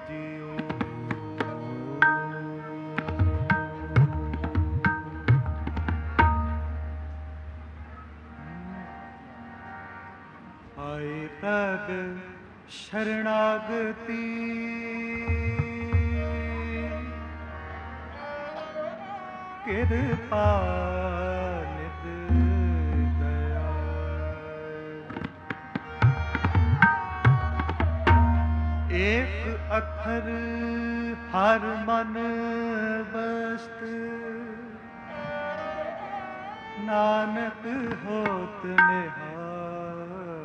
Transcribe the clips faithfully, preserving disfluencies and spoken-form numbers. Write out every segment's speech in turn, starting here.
जियो। आए तब शरणागति कृपा निध दया। एक अक्षर हर मन बस्त नानक होत निहाल।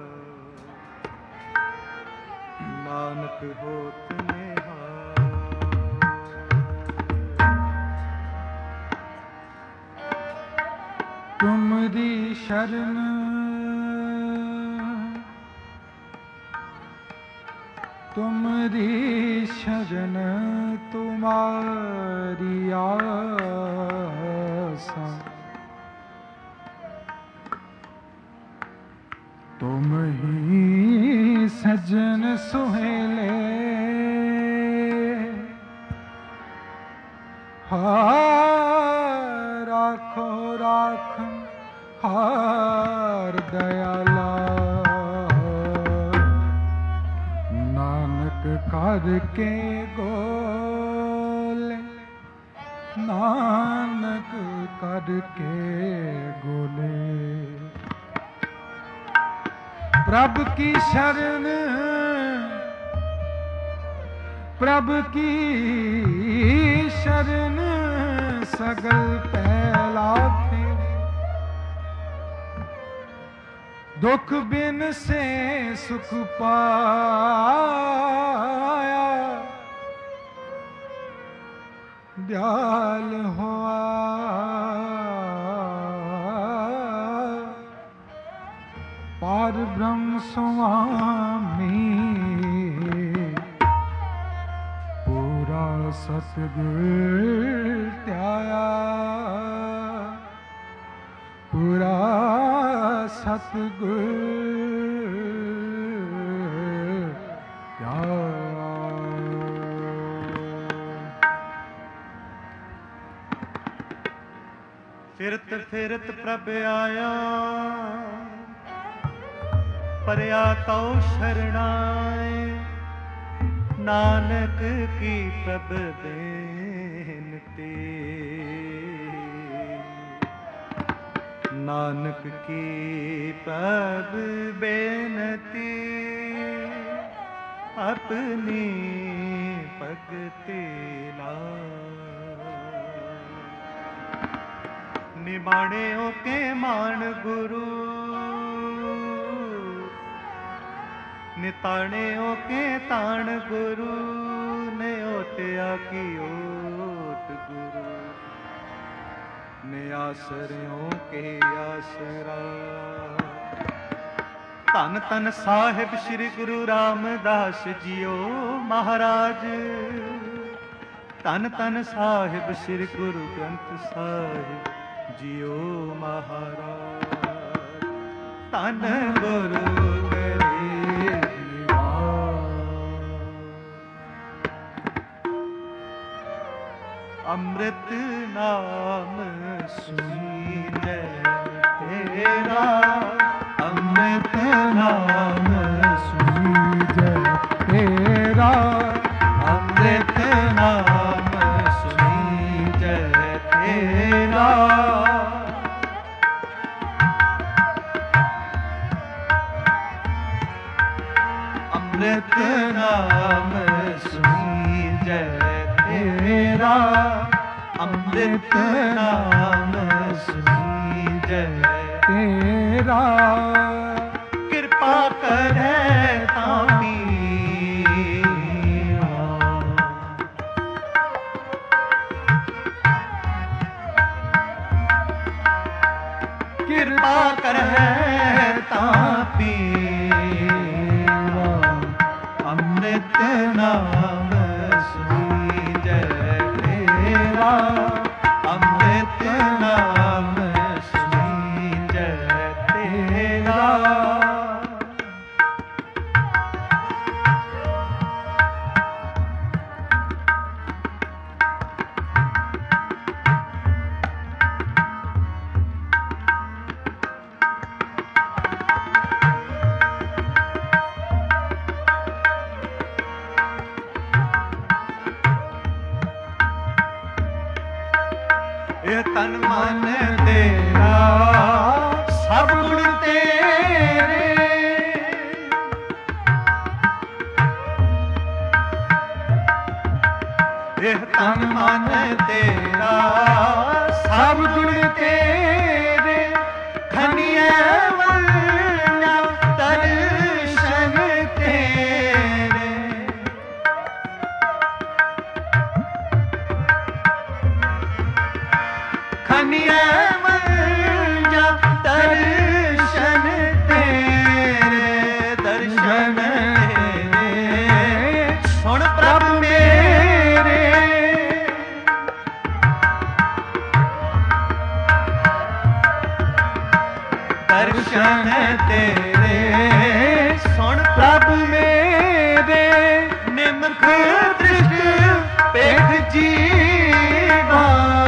नानक होत निहाल। तुमरी शरण तुमरी शरण तुम्हारी आसा। तुम ही सजन सुहेले हार राखो राखन हार दयाला। नानक करके गोले नानक करके गोले। प्रभु की शरण प्रभु की शरण सगल पहलाते। दुख बिन से सुख पाया दयाल हुआ। पार ब्रह्म स्वामी पूरा सतगुर त्याया। पूरा सतगुर त्याया। फिरत फिरत प्रभ आया परया तो शरणाए। नानक की प्रभ बेनती। नानक की प्रभ बेनती अपनी भगति ला। निमाणियों के मान गुरु निताणियों के ताण गुरु। ने ओटिया की ओट गुरु ने आसरियों के आसरा। धन धन साहिब श्री गुरु रामदास जियो महाराज। धन धन साहिब श्री गुरु ग्रंथ साहिब जियो महाराज। धन गुरु अमृत नाम सुनीले तेरा। अमृत नाम सुनीले तेरा। अमृत नाम सुनीले तेरा। अमृत नाम सुनीले तेरा। अमृत नाम सुनीले तेरा। कृपा करे तामी कृपा करे तापी। अमृत नाम सुनीले तेरा। अमृत नाम सुनीले तेरा। ਇਹ ਤਨ ਮਨ ਤੇਰਾ ਸਭ ਗੁਣ ਤੇਰੇ। ਇਹ ਤਨ ਮਨ ਤੇਰਾ ਸਭ ਗੁਣ ਤੇਰੇ। ਖਨੀਏ ਵਰਨਾ ਦਰਸ਼ਨ ਤੇਰੇ। ਖਨੀਏ ਵਰਨਾ ਦਰਸ਼ਨ ਤੇਰੇ। ਦਰਸ਼ਨ ਤੇਰੇ ਸੁਣ ਪ੍ਰਭ ਮੇਰੇ। ਦਰਸ਼ਨ ਤੇਰੇ ਸੁਣ ਪ੍ਰਭ ਮੇਰੇ। ਨਿਮਖ ਦ੍ਰਿਸ਼ਟ ਪੇਖ ਜੀਵਾ।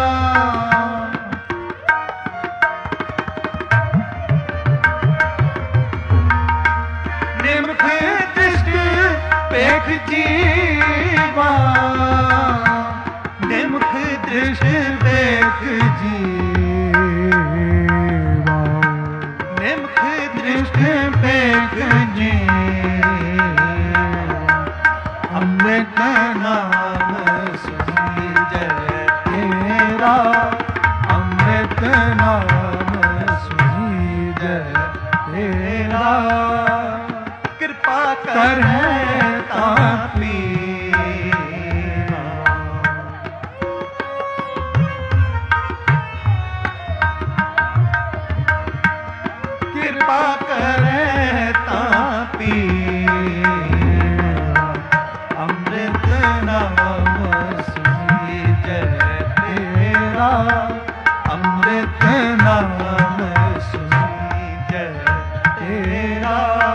ਨਿਮਖ ਦ੍ਰਿਸ਼ਟ ਪੇਖ ਜੀਵਾ। ਨਿਮਖ ਦ੍ਰਿਸ਼ਟ ਪੇਖ ਜੀਵਾ। ਨਿਮਖ ਦ੍ਰਿਸ਼ਟ ਪੇਖ ਜੀਵਾ। ਅੰਮ੍ਰਿਤ ਨਾਮ ਸੁਣੀਜੈ ਤੇਰਾ। ਅੰਮ੍ਰਿਤ ਨਾਮ ਸੁਣੀਜੈ ਤੇਰਾ। ਕਿਰਪਾ ਕਰ ਤਾਂ ਪੀਵਾ। ਕਿਰਪਾ ਕਰੇ ਤਾਂ ਪੀਵਾ। ਅੰਮ੍ਰਿਤ ਨਾਮ ਸੁਣੀਜੈ ਤੇਰਾ। ਅੰਮ੍ਰਿਤ ਨਾਮ ਸੁਣੀਜੈ ਤੇਰਾ।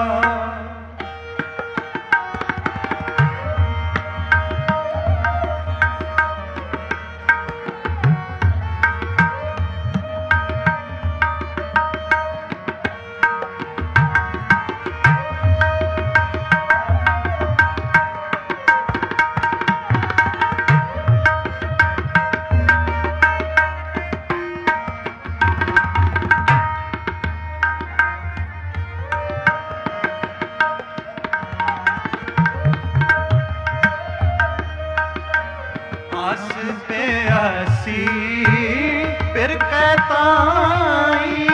ਆਸ ਪਿਆਸੀ ਫਿਰ ਕੈ ਤਾਈ।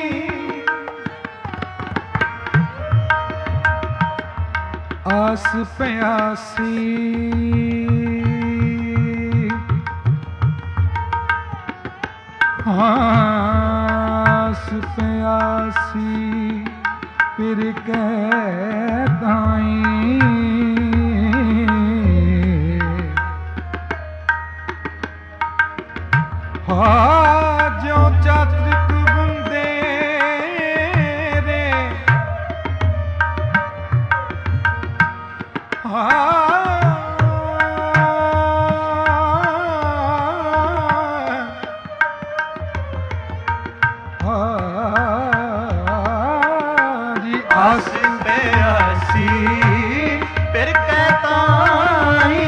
ਆਸ ਪਿਆਸੀ ਆਸ ਪਿਆਸੀ ਫਿਰ ਕੈ ਤਾਈ। ਹਾ ਜਿਉ ਚਾਤ੍ਰਿਕ ਬੰਦੇ ਰੇ। ਹਾ ਜੀ ਆਸ ਪਿਆਸੀ ਫਿਰ ਕੈ ਤਾਈ।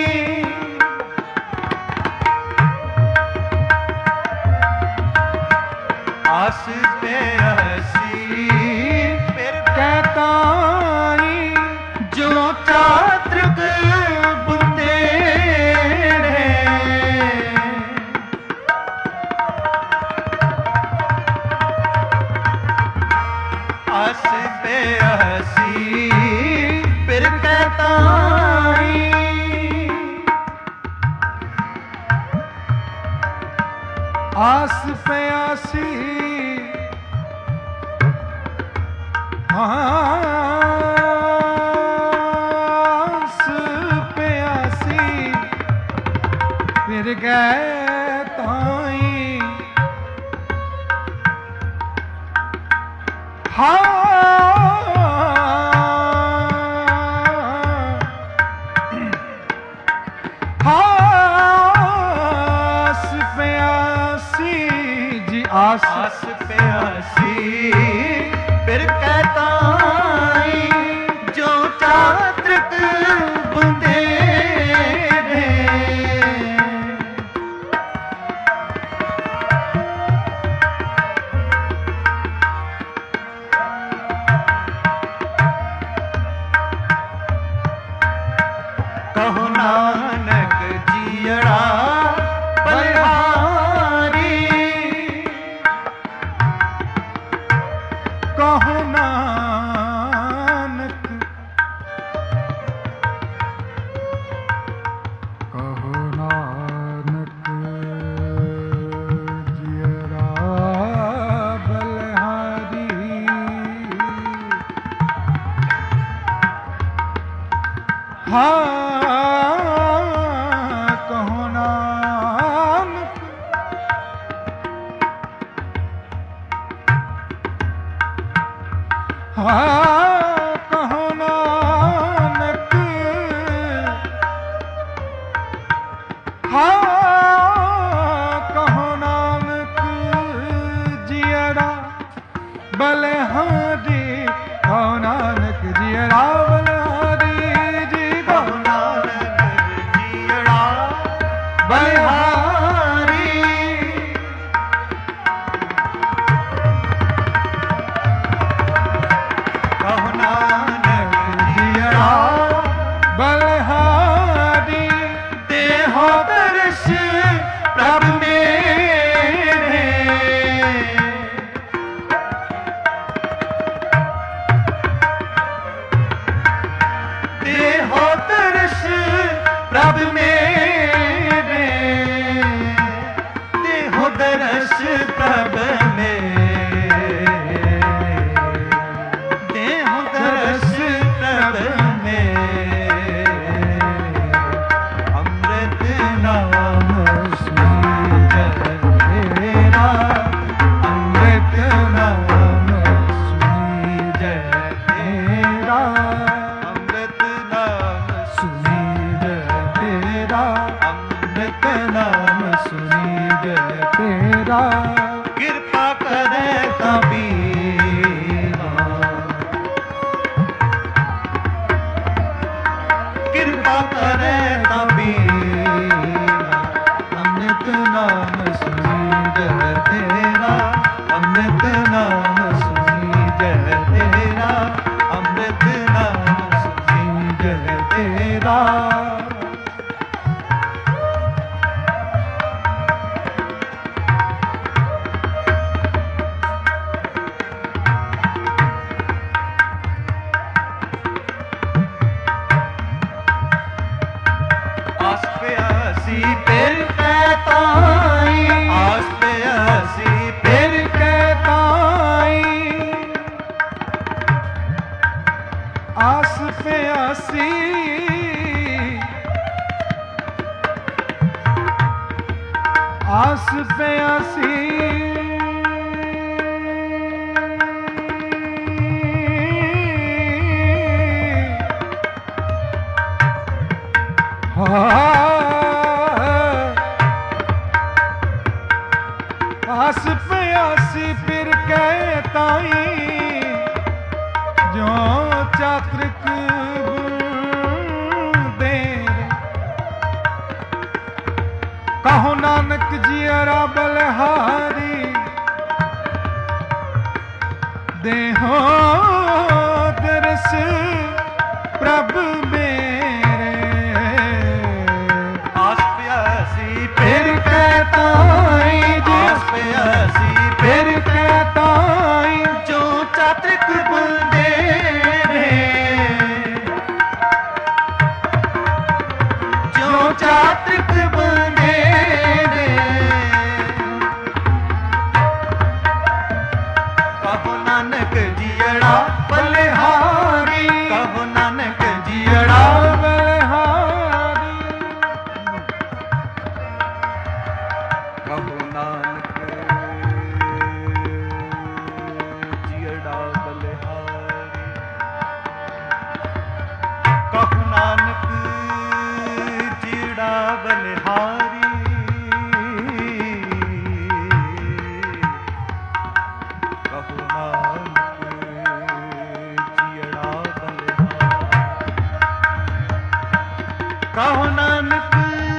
ਆਸ ਪਿਆਸੀ ਫਿਰ ਕੈ ਤਾਈ। ਜੋ ਚਾਤ੍ਰਿਕ ਬੁੱਧੇ ਰੇ। ਆਸ ਪਿਆਸੀ ਫਿਰ ਕੈ ਤਾਈ। ਆਸ ਪਿਆਸੀ ਆਸ ਪਿਆਸੀ ਫਿਰ ਗਏ ਤਾਈ। ਹਾਂ ਆਸ ਪਿਆਸੀ ਜੀ ਆਸ ਆਸ ਪਿਆਸੀ ਫਿਰ ਕੈ ਤਾਈ। ਜੋ ਚਾਤ੍ਰਿਕ ਬੁੰਦੇ ਰੇ। ਨਾਨਕ ਜੀਅੜਾ ਬਲਿਹਾਰੀ। ਕਹੋ ਨਾਨਕ ਕਹੋ ਨਾਨਕ ਜੀਅੜਾ ਬਲਿਹਾਰੀ। ਹਾਂ ਕਹੋ ਨਾਨਕ ਹਾਂ ਕਹੋ ਨਾਨਕ ਹਾਂ ਕਹੋ ਨਾਨਕ ਜੀਅੜਾ ਬਲਿਹਾਰੀ। ਕਹੋ ਨਾਨਕ ਜੀਅੜਾ ਬਲਿਹਾਰੀ ਜੀ। ਕਹੋ ਨਾਨਕ ਜੀਅੜਾ ਬਲਿਹਾਰੀ। ਕਹੋ ਨਾਨਕ ਜੀਅੜਾ ਬਲਿਹਾਰੀ। ਦੇਹੋ ਦਰਸ ਪ੍ਰਭ ਮੇਰੇ। ਦੇਹੋ ਦਰਸ ਪ੍ਰਭ ਮੇਰੇ। ਦੇਹੋ ਦਰਸ ਪ੍ਰਭ ਮੇਰੇ। ਦੇਹੋ ਦਰਸ ਪ੍ਰਭ ਮੇਰੇ। ਅੰਮ੍ਰਿਤ ਨਾਮ ਸੁਣੀਜੈ ਤੇਰਾ। ਅੰਮ੍ਰਿਤ ਨਾਮ ਸੁਣੀਜੈ ਤੇਰਾ। ਅੰਮ੍ਰਿਤ ਨਾਮ ਸੁਣੀਜੈ ਤੇਰਾ। ਅੰਮ੍ਰਿਤ ਨਾਮ ਸੁਣੀਜੈ ਤੇਰਾ। ਕਿਰਪਾ ਕਰੇ ਕਬੀਰਾ। ਕਿਰਪਾ ਕਰੇ ਕਬੀਰਾ। ਅੰਮ੍ਰਿਤ ਨਾਮ ਸੁਣੀਜੈ ਤੇਰਾ। ਅੰਮ੍ਰਿਤ ਨਾਮ ਸੁਣੀਜੈ ਤੇਰਾ। ਅੰਮ੍ਰਿਤ ਨਾਮ ਸੁਣੀਜੈ ਤੇਰਾ। ਆਸ ਪਿਆਸੀ ਫਿਰ ਕੈ ਤਾਈ। ਆਸ ਪਿਆਸੀ ਫਿਰ ਕੈ ਤਾਈ। ਆਸ ਪਿਆਸੀ ਆਸ ਪਿਆਸੀ। ਆਸ ਪਿਆਸੀ ਫਿਰ ਕੈ ਤਾਈ। ਜੋ ਚਾਤ੍ਰਿਕ ਦੇਰ। ਕਹੋ ਨਾਨਕ ਜੀਅੜਾ ਬਲਿਹਾਰੀ। ਦੇਹੋ ਦਰਸ ਪ੍ਰਭ ਮੇਰੇ। ਆਸ ਪਿਆਸੀ ਫਿਰ ਕੈ ਤਾਈ ਜੀ। ਆਸ ਪਿਆਸੀ ਫਿਰ ਕੈ ਤਾਈ। ਜੋ ਚਾਤ੍ਰਿਕ ਬੰਦੇਰੇ। ਜੋ ਚਾਤ੍ਰਿਕ ਬੰਦੇਰੇ। ਕਹੋ ਨਾਨਕ ਜੀਅੜਾ ਬਲਿਹਾਰੀ। ਕਹੋ ਨਾਨਕ ਜੀਅੜਾ ਬਲਿਹਾਰੀ। ਕਹੋ ਨਾਨਕ ਜੀਅੜਾ ਬਲਿਹਾਰੀ। ਕਹੋ ਨਾਨਕ ਜੀਅੜਾ ਬਲਿਹਾਰੀ। ਕਹੋ ਨਾਨਕ ਜੀਅੜਾ ਬਲਿਹਾਰੀ। ਕਹੋ ਨਾਨਕ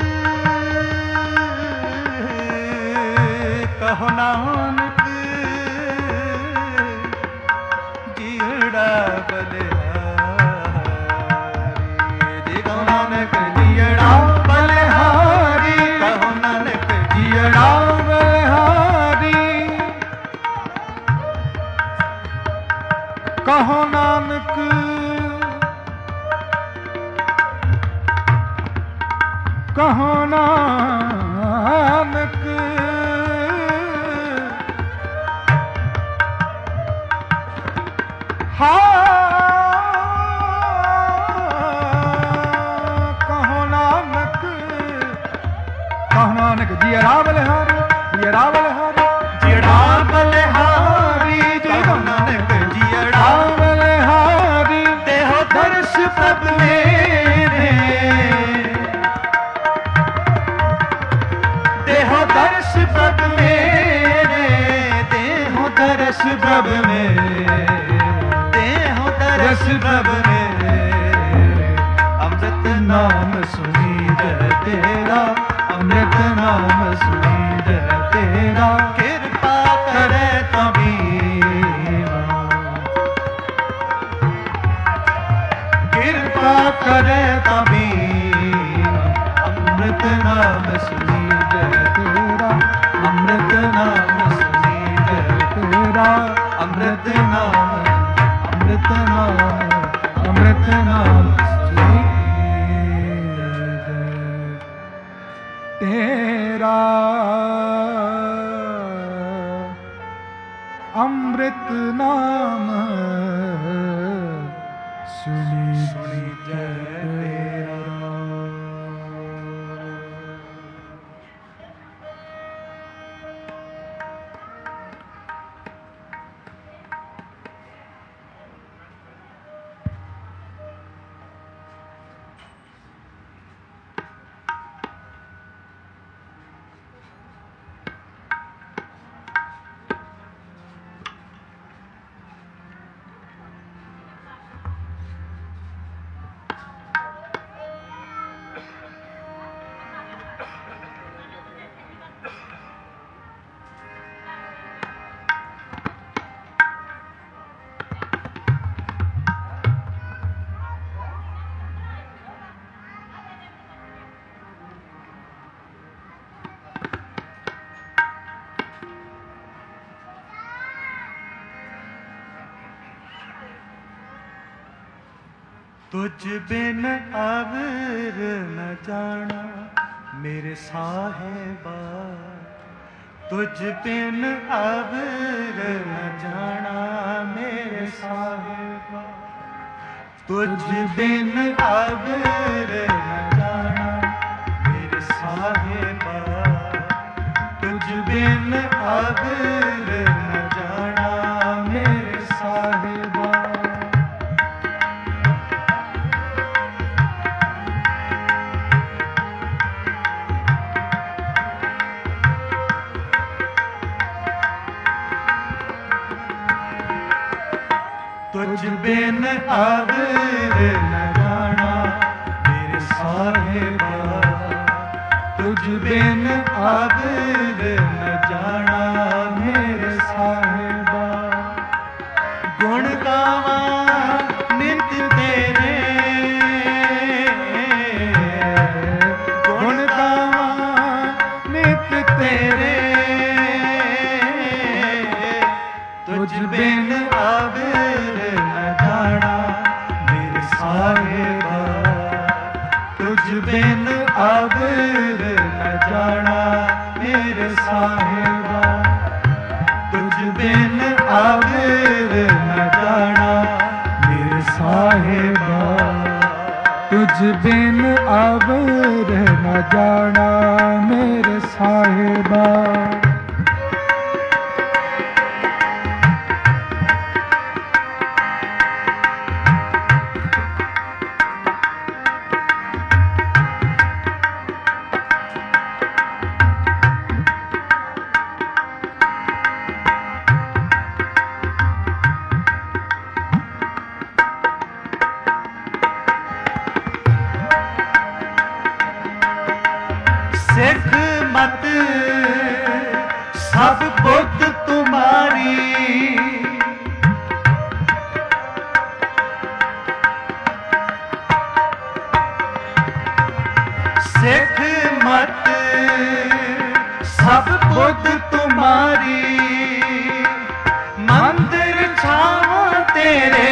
ਕਹੋ ਨਾਨਕ ਜੀਅੜਾ ਬਲਿਹਾਰੀ। ਜੀ ਕਹੋ ਨਾਨਕ ਜੀਅੜਾ ਕਹੋ ਨਾਨਕ ਹਾ ਕਹੋ ਨਾਨਕ ਕਹੋ ਨਾਨਕ ਜੀਰਾ ਬਲਿਹਾਰੀ ਜੀਰਾ ਬਲਿਹਾਰੀ ਜਿਹੜਾ ਬਲਿਹਾਰੀ ਕਹੋ ਨਾਨਕ ਜੀੜਾ ਬਲਿਹਾਰੀ ਦੇਹੋ ਦਰਸ ਪ੍ਰਭ ਮੇਰੇ ਦੇਹੋ ਦਰਸ ਪ੍ਰਭ ਮੇਰੇ ਦੇਹੋ ਦਰਸ ਪ੍ਰਭ ਮੇਰੇ ਦੇਹੋ ਦਰਸ ਪ੍ਰਭ ਮੇਰੇ ਅੰਮ੍ਰਿਤ ਨਾਮ ਸੁਣੀਜੈ ਤੇਰਾ ਅੰਮ੍ਰਿਤ ਨਾਮ ਸੁਣੀਜੈ ਤੇਰਾ ਕਿਰਪਾ ਕਰੇ ਤਬੀਰਾ ਕਿਰਪਾ ਕਰੇ ਤਬੀਰਾ ਅੰਮ੍ਰਿਤ ਨਾਮ ਸੁਣੀਜੈ ਤੇਰਾ ਅੰਮ੍ਰਿਤ ਨਾਮ ਸੁਣੀਜੈ ਤੇਰਾ ਅੰਮ੍ਰਿਤ ਨਾਮ ਅੰਮ੍ਰਿਤ ਨਾਮ ਅੰਮ੍ਰਿਤ ਨਾਮ ਤੇਰਾ ਅੰਮ੍ਰਿਤ ਨਾਮ ਸੁਣੀ ਸੁਣੀ ਜੈ ਤੇਰਾ। तुझ बिन अवर न जाना मेरे साहिबा तुझ बिन अवर न जाना मेरे साहिबा तुझ बिन अवर न जाना मेरे साहिबा तुझ बिन अवर न जाना मेरे साहिबा तुझ बिन अवर न जाना मेरे साहिबा तुझ बिन अवर न जाना मेरे साहिबा गुण गावा नित तेरे गुण गावा नित तेरे तुझ बिन अवर साहिबा तुझ बिन अवर न जाना मेरे साहिबा तुझ बिन अवर न जाना मेरे साहिबा तुझ बिन अवर न जाना मेरे साहिबा सिख मत सब बुद्ध तुम्हारी सिख मत सब बुद्ध तुम्हारी मंदिर छावा तेरे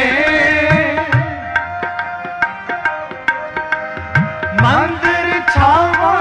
मंदिर छावा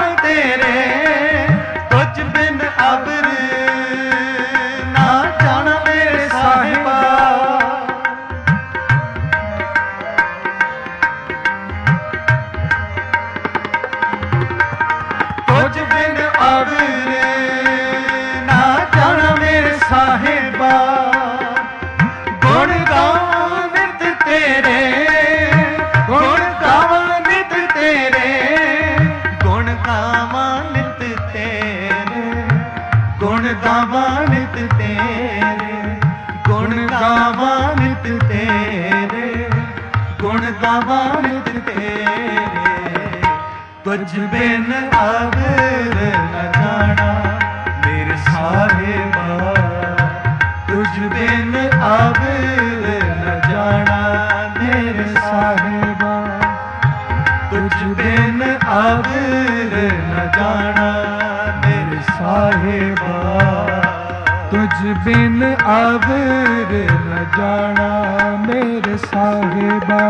आवर ना जाना मेरे साहिबा। गुण गावां नित तेरे, गुण गावां नित तेरे, गुण गावां नित तेरे, गुण गावां नित तेरे, गुण गावां नित तेरे, गुण गावां नित तेरे। तुझ बिन आवर न जाना मेरे साहिबा, तुझ बिन आवर न जाना मेरे साहिबा, तुझ बिन आवर न जाना मेरे साहिबा, तुझ बिन आवर न जाना मेरे साहिबा।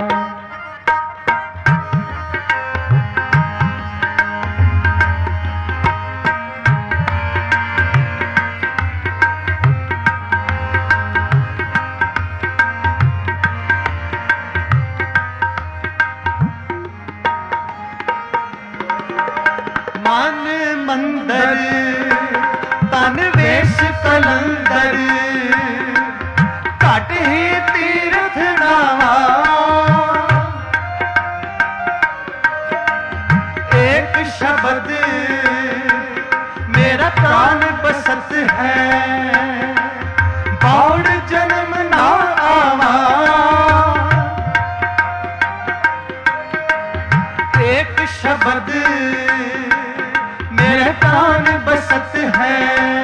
मन मंदर तन वेश कलंदर, घट ही तीर्थ नावा। एक शब्द मेरा प्राण बसत है, बाउड़ जन्म ना आवा। एक शब्द मेरे प्राण बसत है,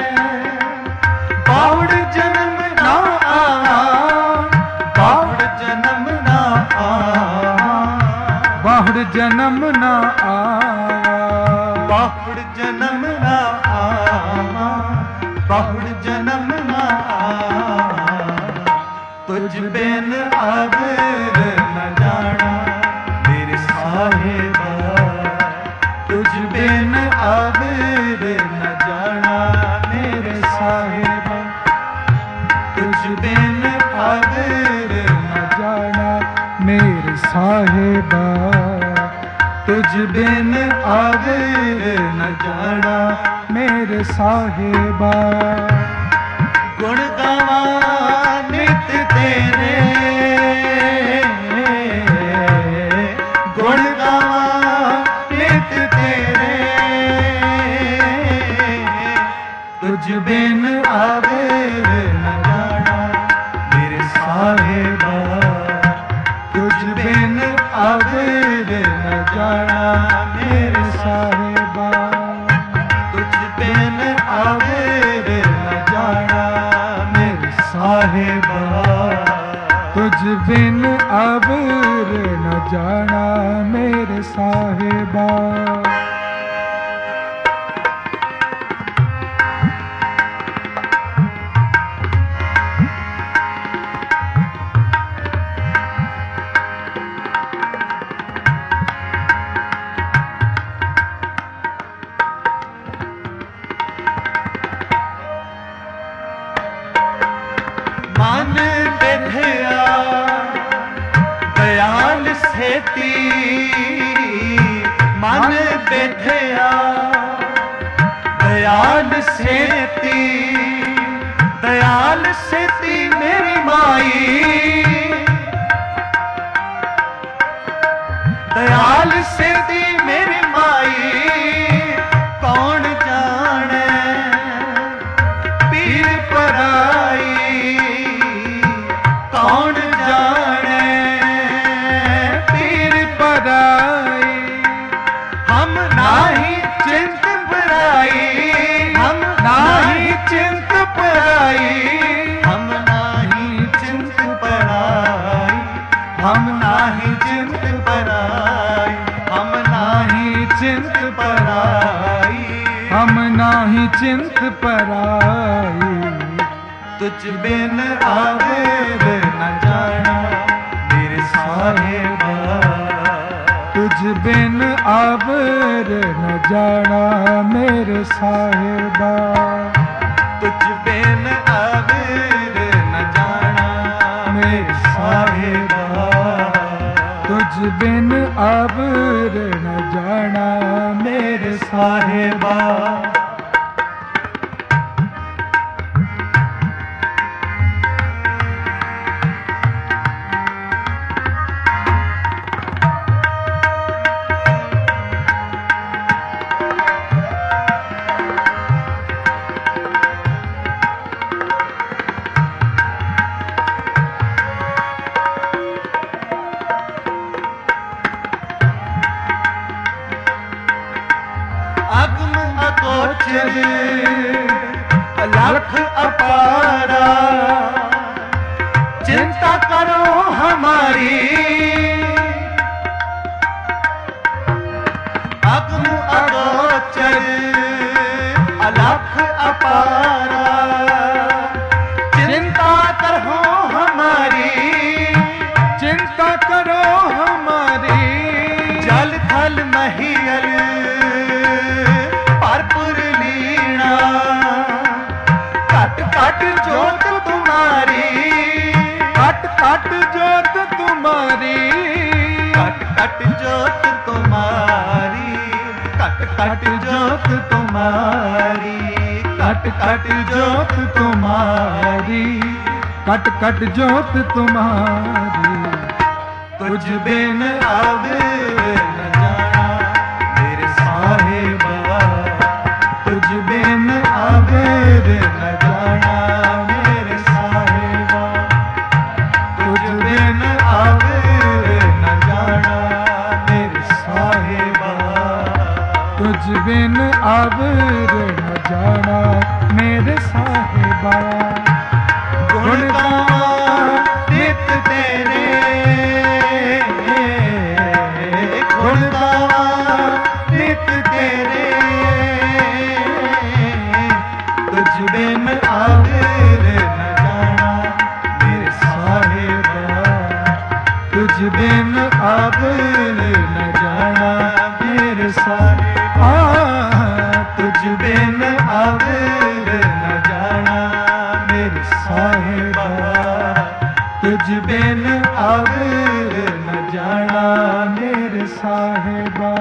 बाउड़ जन्म ना आवा, बाउड़ जन्म ना आवा, बाहुड़ जन्म ना आवा, बाहुड़ जन्म ना आवा, बाहुड़ जन्म ना आवा। तुझ बिन आवर न जाना मेरे साहिबा, तुझ बिन आवर न जाना मेरे साहिबा, तुझ बिन आवर न जाना मेरे साहिबा, तुझ बिन आवर न जाना मेरे साहिबा। गुण गावां नित तेरे, गुण गावां नित तेरे, तुझ बिन आवर न जाना मेरे साहिबा, तुझ बिन आवर न जाना मेरे साहिबा, तुझ बिन आवर न जाना मेरे साहिबा, तुझ बिन आवर न जाना मेरे साहिबा। मन बिधया दयाल सेती, मन बिधया दयाल सेती, दयाल सेती मेरी माई, दयाल सेती मेरी माई। कौन जाने पीर पराई, कौन जाने पीर पराई। हम नाही चिंत पराई, हम नाही चिंत पराई, हम नाही चिंत पराई, हम नाही चिंत पराई, हम नाही चिंत पराई, हम नाही चिंत पराई। तुझ बिन आवर न जाना मेरे साहिबा, तुझ बिन आवर न जाना मेरे साहिबा, तुझ बिन आवर न जाना मेरे साहिबा, तुझ बिन आवर न जाना जाना मेरे साहिबा। लख अपारा चिंता करो हमारी, अगम अगोचर अलख अपारा चिंता करो हमारी, चिंता करो हमारी। जल थल महियल कट जोत तुम्हारी, कट कट जोत तुम्हारी, कट कट जोत तुम्हारी, कट कट जोत तुम्हारी, कट कट जोत तुम्हारी, कट कट जोत तुम्हारी। तुझ बिन अब न जाना मेरे साहिबा, तुझ बिन अब न जाना मेरे साहिबा, तुझ बिन अब न जाना मेरे साहिबा, तुझ बिन अब न जाना मेरे साहिबा। गुण गावां नित तेरे, गुण गावां नित तेरे, तुझ बिन अब न जाना मेरे साहिबा, तुझ बिन अब न जाना मेरे साहिबा, तुझ बिन अब न जाना मेरे साहिबा, तुझ बिन अब न जाना मेरे साहिबा।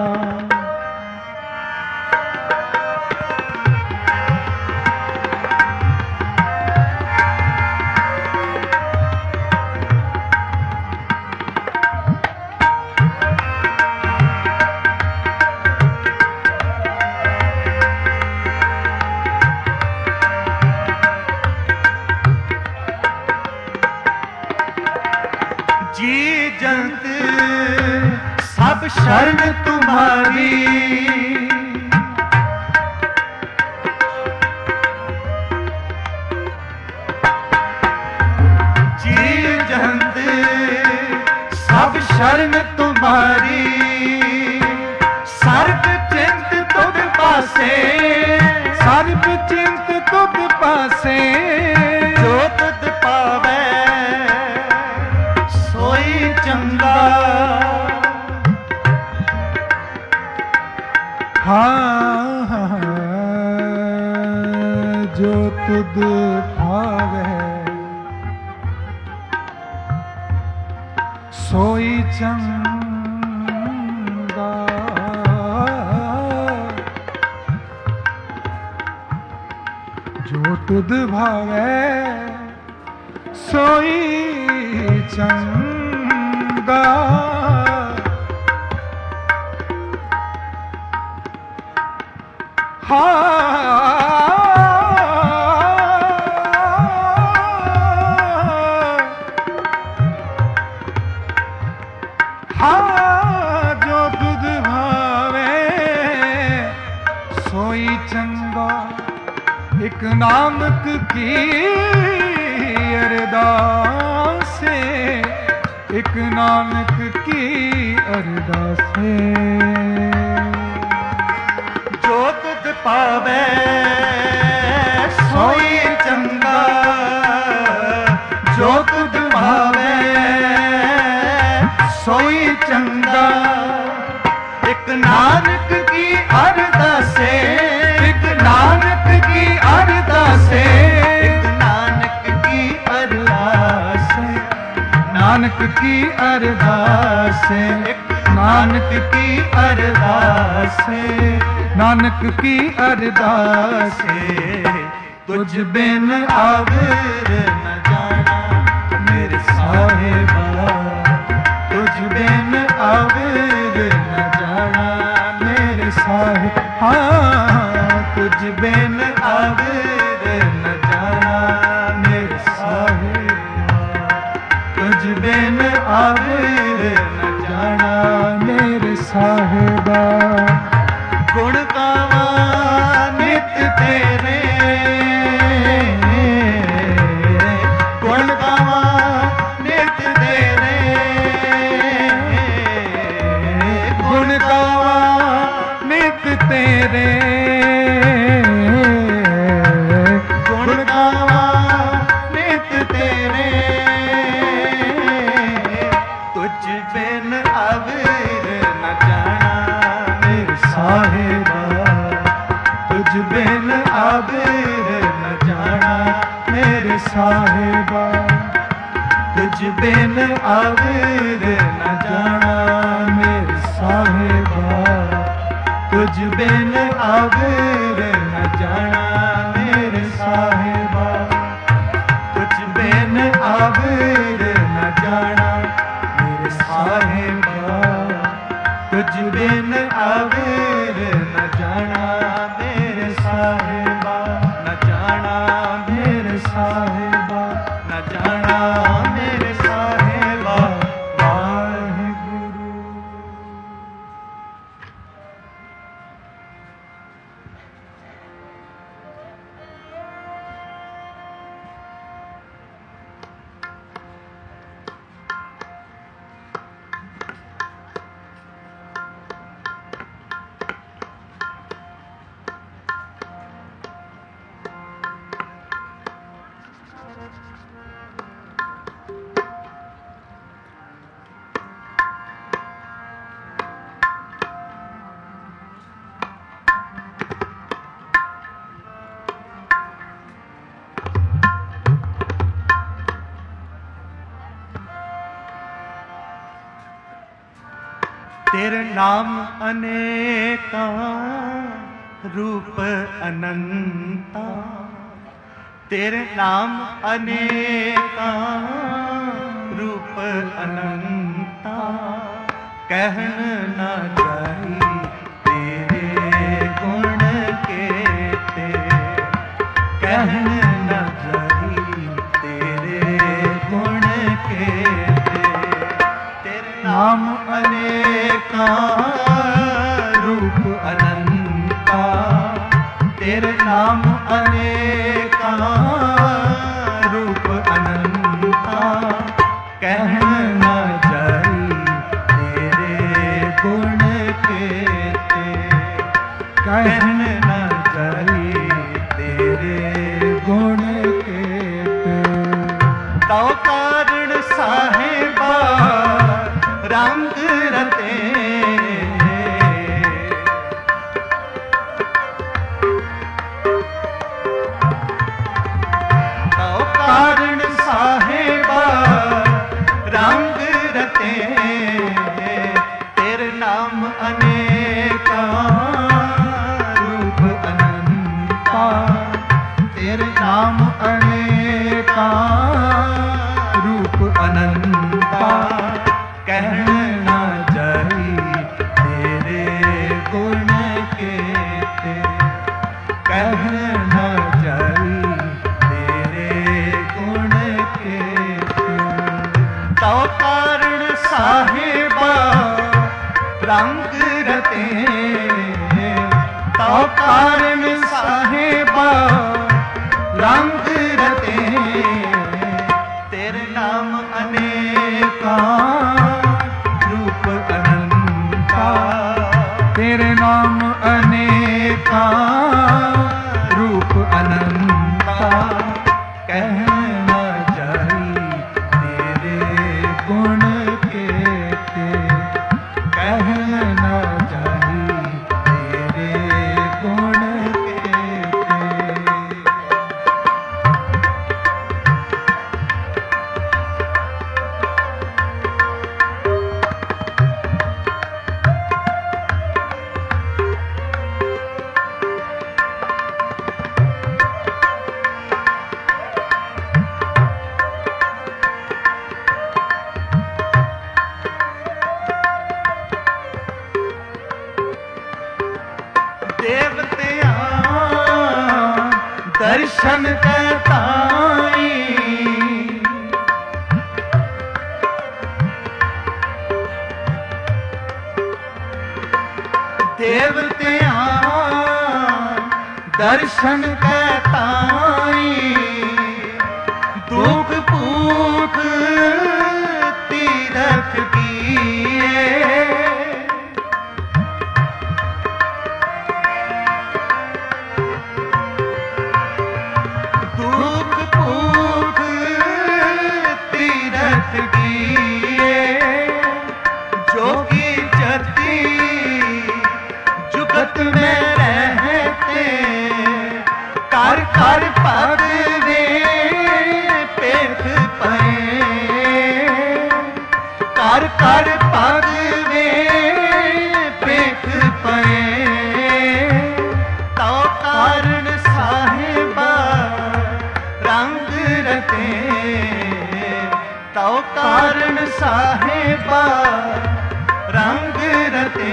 जी जंत सब शरण तुम्हारी, जी जंत सब शरण तुम्हारी, सर्ब चिंत तुद पासे, सर्ब चिंत तुद पासे, जो तुद पावे चंगा। हाँ हाँ जो तुद भावे सोई चंगा, जो तुद भावे सोई चंगा। हाँ जो तुद भावे सोई चंगा, एक नानक की अरदास से, एक नानक की अरदास से, जो तुद पावे सोई चंगा, जो तुद पावे सोई चंगा, एक नानक की अरदास से, एक नानक की अरदास से, एक नानक की अरदास से, नानक की अरदास से, एक नानक की अरदास है, नानक की अरदास है, तुझ बिन आवर न जाना मेरे साहिबा, तुझ बिन आवर न जाना मेरे साहिब, हाँ तुझ बिन आवर न जाना मेरे साहिबा, तुझ बिन आवर न जाना मेरे साहिबा। गुण गावा नित तेरे, गुण गावा नित तेरे, गुण गावा नित तेरे, गुण गावा नित तेरे, तुझ बिन आवर न जाना मेरे साहिबा, तुझ बिन आवर न जाना मेरे साहिबा, तुझ बिन आवर न जाना मेरे साहिबा, तुझ बिन आवर न जाना मेरे साहिबा, तुझ बिन आवर न जाना मेरे साहिबा, तुझ बिन आवर न जाना मेरे साहिबा, न जाना मेरे साहिबा, न जाना मेरे साहिबा। वाहिगुरु। तेरे नाम अनेका रूप अनंता, तेरे नाम अनेका रूप अनंता, कहन न जाई तेरे गुण केते, कहन न जाई तेरे गुण केते, तेरे नाम अनेका रूप अनंता, तेरे नाम अनेका रूप अनंता, कहन न जाई तेरे गुण केते, कहन न जाई तेरे गुण केते। तौ कारण साहिबा रंग रते, तौ कारण साहिबा रंग रते, तेरे नाम अनेका रूप अनंता, तेरे नाम अनेका रूप अनंता, कहन न जाई तेरे गुण केते, कहन न जाई तेरे गुण केते। तौ कारण साहिबा रंग रते, तौ कारण साहिबा रंग रते, तेरे नाम अनेका रूप अनंता, तेरे नाम अनेका रूप अनंता, कहन न जाई तेरे गुण केते, कहन न जाई तेरे गुण केते। देवतियां दर्शन के ताई देवतियां दर्शन के ताई दुख पूख तीरथ किए दुख पूख तीरथ किए जो की जति जुगत में रहते कर कर पद वे पेख पए कर कर पद वे पेख पए तो कारण साहिबा रंग रते तो कारण साहिबा रंग रते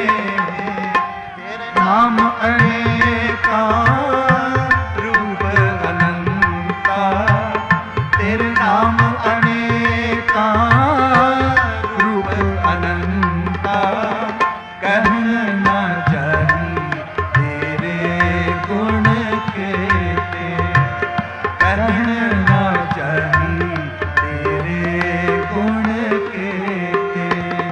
नाम अनेका रूप अनंता तेरे नाम अनेका रूप अनंता कहना न जाही तेरे गुण केते कहना न जाही तेरे गुण केते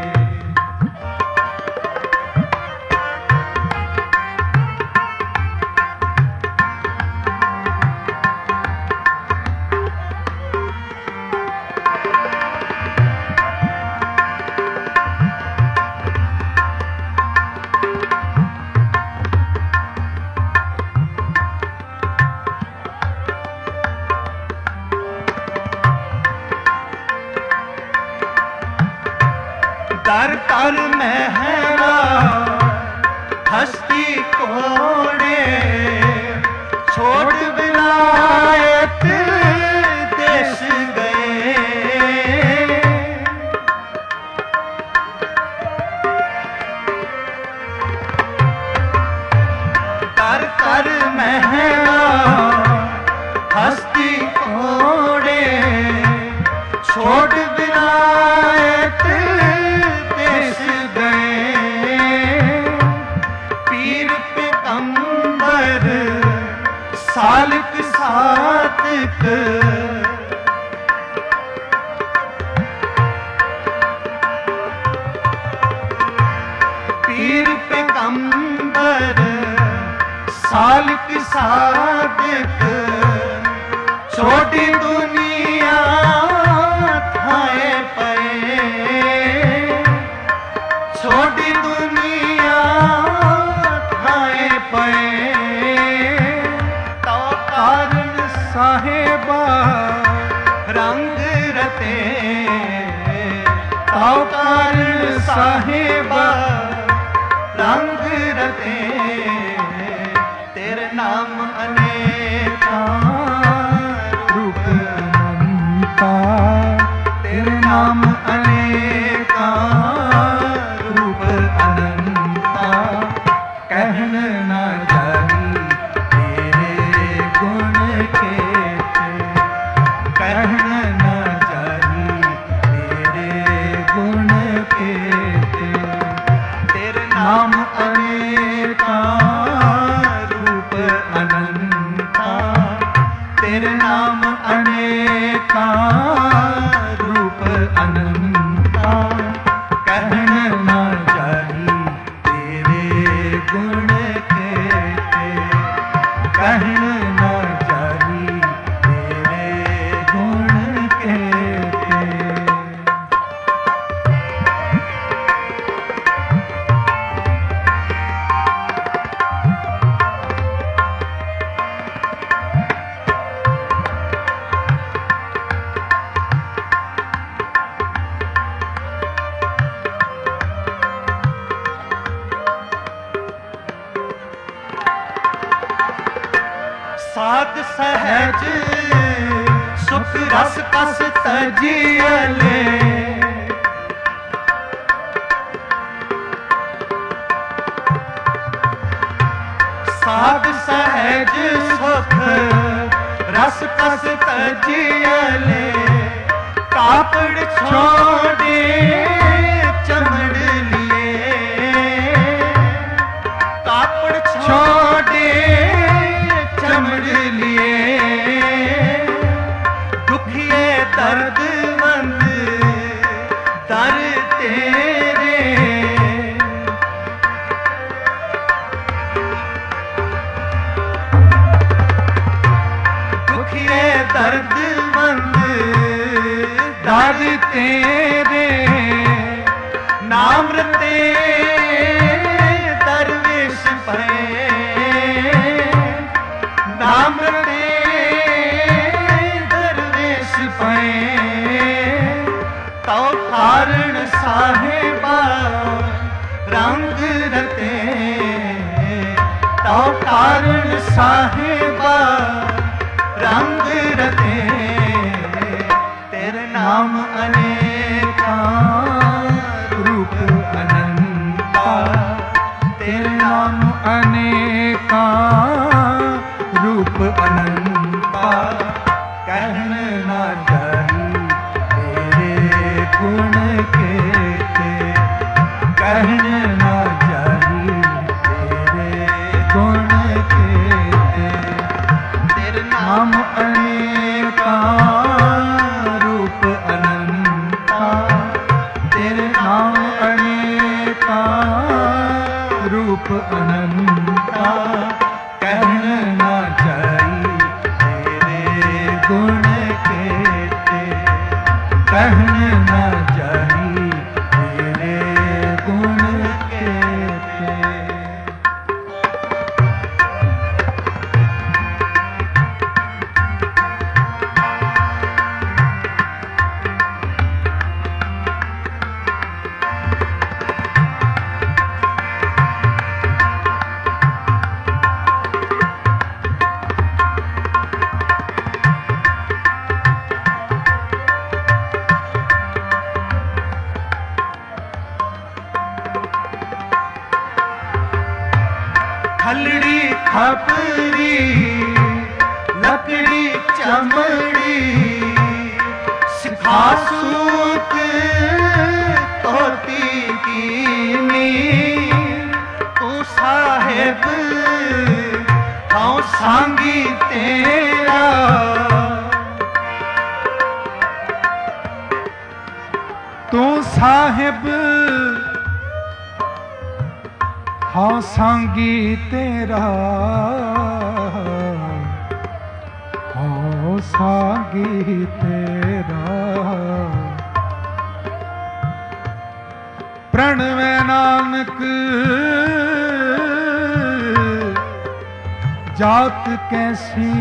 दर कर महरा हस्ती कोड़े छोड़ विलायत देश गए दर कर महरा हस्ती कोड़े छोड़ विलायत देश गए पीर पैगंबर सालिक सातिक पीर पैगंबर सालिक सादिक छोटी दुनिया थाए पे छोटी दुनिया थाए पे तो कारण साहेबा रंग रते तो कारण साहेबा रंग रते तेरे नाम अनेका रूप अनंता तेरे नाम अनेका रूप अनंता कहन न जाही तेरे गुण केते कहन न जाही तेरे गुण केते तेरे नाम अनेका रूप अनंता तेरे नाम अनेका रूप अनंता कहन न जाही तेरे गुण केते कहन न जाही तेरे गुण केते साध सहज सुख रस कस तजियले साध सहज सुख रस कस तजियले कापड़ छोड़े चमड़ लिए कापड़ छोड़े चमड़ लिए दुखिए दर्दमंद दर तेरे दुखिए दर्दमंद दर तेरे नाम रते दरवेश पे नाम रते दरवेश पे तो कारण साहेबा रंग रते तो कारण साहेबा रंग रते तेरे नाम अनेका रूप अनंता तेरे नाम अनेका रूप अनंता कहन ना जाही तेरे गुण केते कहन ना जाही तेरे गुण केते तेरे नाम अनेका रूप अनंता तेरे नाम अनेका रूप अनंता कहन ना जाई तेरे गुण केते कहन ना जाई तेरे गुण केते खलड़ी खपरी लकड़ी चमड़ी सिखा सूत तोती कीनी तू साहेब हाँ सांगी तेरा तू साहिब हाँ सांगी तेरा हाँ सांगी तेरा प्रणव नानक जात कैसी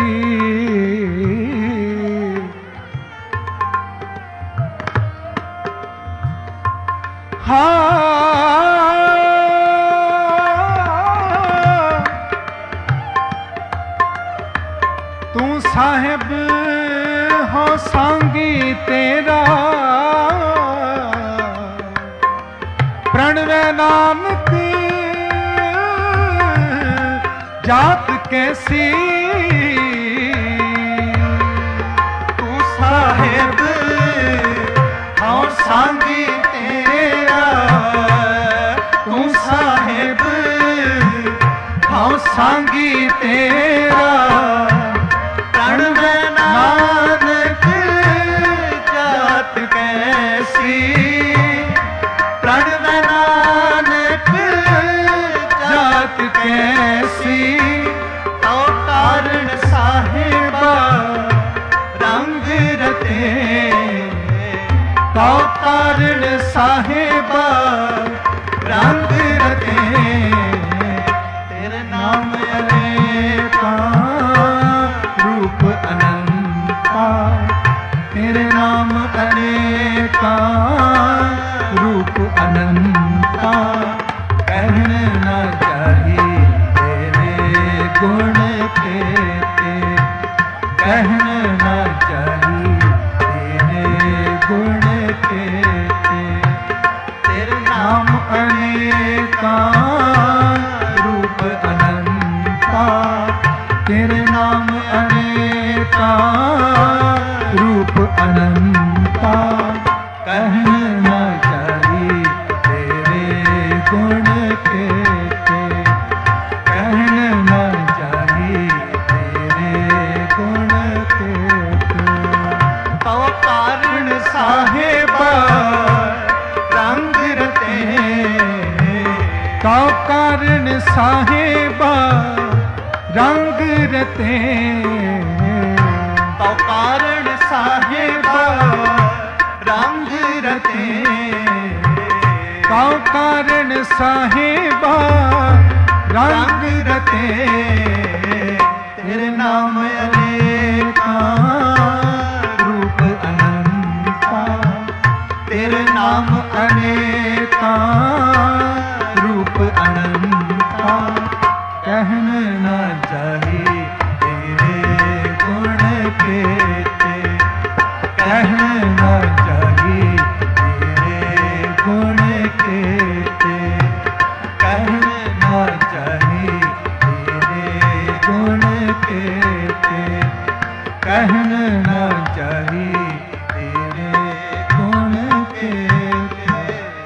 हाँ तू साहिब हो सांगी तेरा प्रणव नानक जात कैसी तू साहेब हाँ सांगी तेरा तू साहेब हाँ सांगी तेरा प्रणव नानक जात कैसी प्रणव नानक जात कैसी तो कारण साहेबा रंग रते तो कारण साहेबा रंग रते तेरे नाम अनेका रूप अनंता तेरे नाम अनेका रूप अनंता कहन ना जाही तेरे गुण केते कहन ना जाही तेरे गुण केते तेरे नाम अनेका रूप अनंता रंग रते तो कारण साहेबा रंग रते तो कारण साहेबा रंग रते तेरे नाम अनेका रूप अनंता तेरे नाम अनेका रूप अनंता कहन न जाही तेरे गुण केते कहन न जाही तेरे गुण केते कहन न जाही तेरे गुण केते कहन न जाही तेरे गुण केते।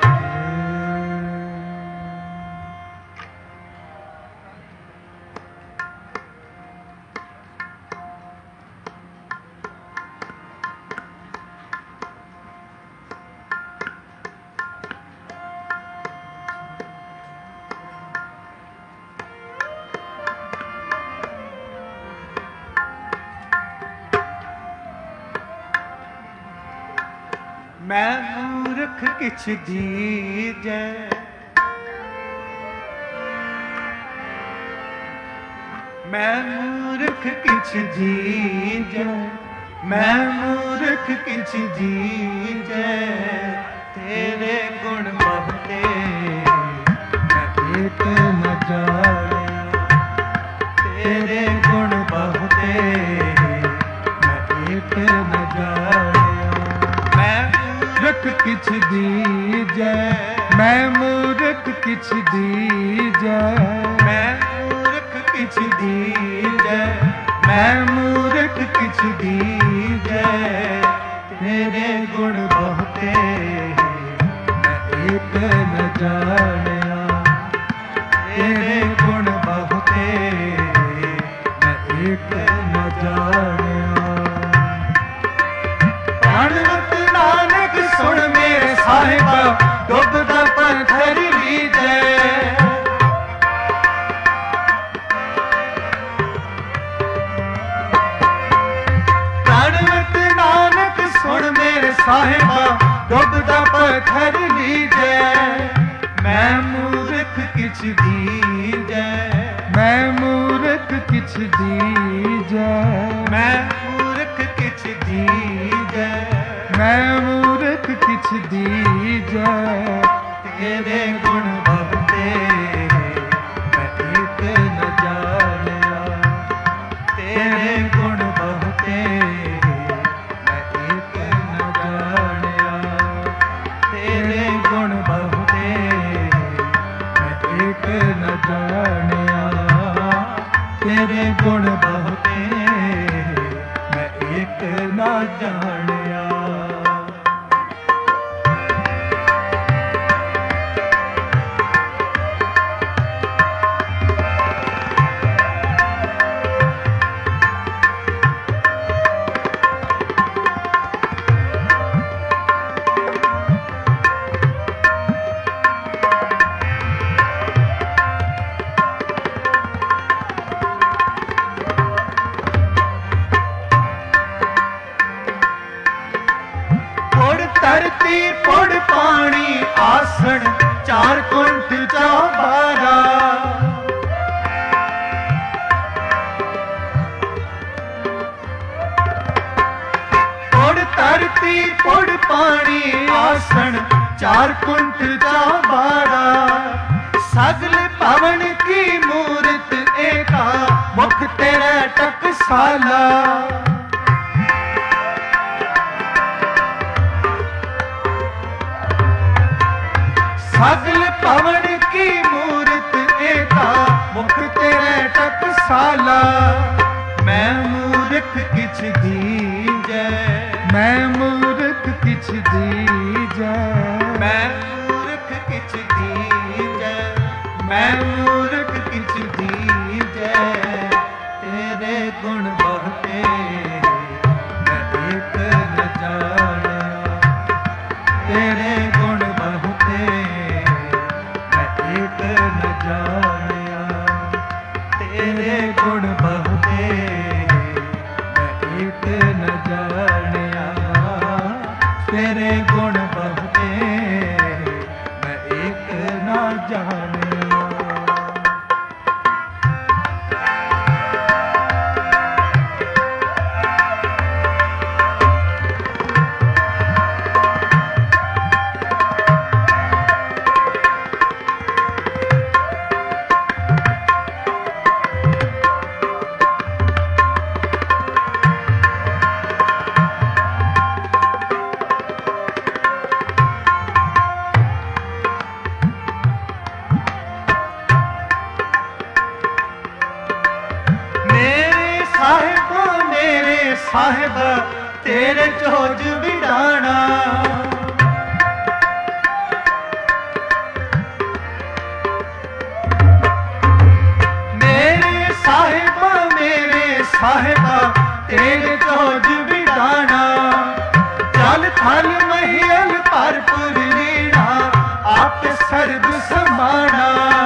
मैं मूर्ख किछ दीजै मैं मूर्ख किछ दीजै मैं मूर्ख किछ दीजै तेरे गुण बहुते मैं एक न जानिया तेरे गुण बहुते मैं एक न जानिया मैं मूर्ख किछ दीजै मैं मूर्ख किछ दीजै मैं मूर्ख किछ दीजै मैं मूर्ख किछ दीजै तेरे गुण बहुते मैं एक न जानिया तेरे गुण बहुते मैं एक न जानिया। प्रणवत नानक सुन मेरे साहिबा डुबदा पत्थर लीजै प्रणवत नानक सुन मेरे साहिबा डुबदा पत्थर लीजै मैं मूर्ख किछ दीजै मैं मूर्ख किछ दीजै मैं मूर्ख किछ दीजै मैं मूर्ख किछ दीजै तेरे गुण बहुते मैं एक न जानिया तेरे गुण बहुते मैं एक न जानिया तेरे गुण बहुते मैं एक न जानिया तेरे गुण बहुते मैं एक न जानिया। धरती पुड़ पानी आसण चार कुंठ चौबारा पुड़ धरती पुड़ पानी आसण चार कुंठ चौबारा सगल पवन की मूर्त एका मुख तेरा टकसाला सगल पवन की मूर्त एका मुख तेरे टकसाला मैं मूर्ख किछ दीजै मैं मूर्ख किछ दीजै मैं मूर्ख किछ दीजै मैं मूर्ख किछ दीजै तेरे गुण बहुते मैं एक न जानिया तेरे गुण बहुते मैं एक न जानिया तेरे गुण बहुते मैं एक न जानिया, तेरे गुण बहुते मैं एक न जानिया। साहिब तेरे चोज बिडाना, मेरे साहिब मेरे साहिब तेरे चोज बिडाना। जल थल महियल भरपुर लीना, आप सर्ब समाना।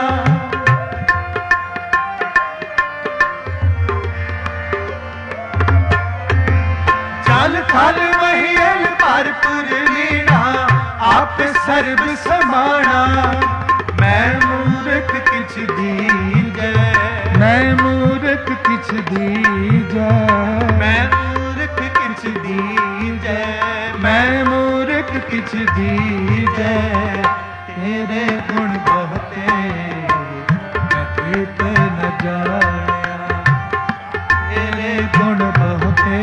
थल महियल भरपुर लीना, आप सर्ब समाना। मैं मूर्ख किछ दीजै, मैं मूर्ख किछ दीजै, मैं मूर्ख किछ दीजै, मैं मूर्ख किछ दीजै। तेरे गुण बहुते मैं एक न जानिया, तेरे गुण बहुते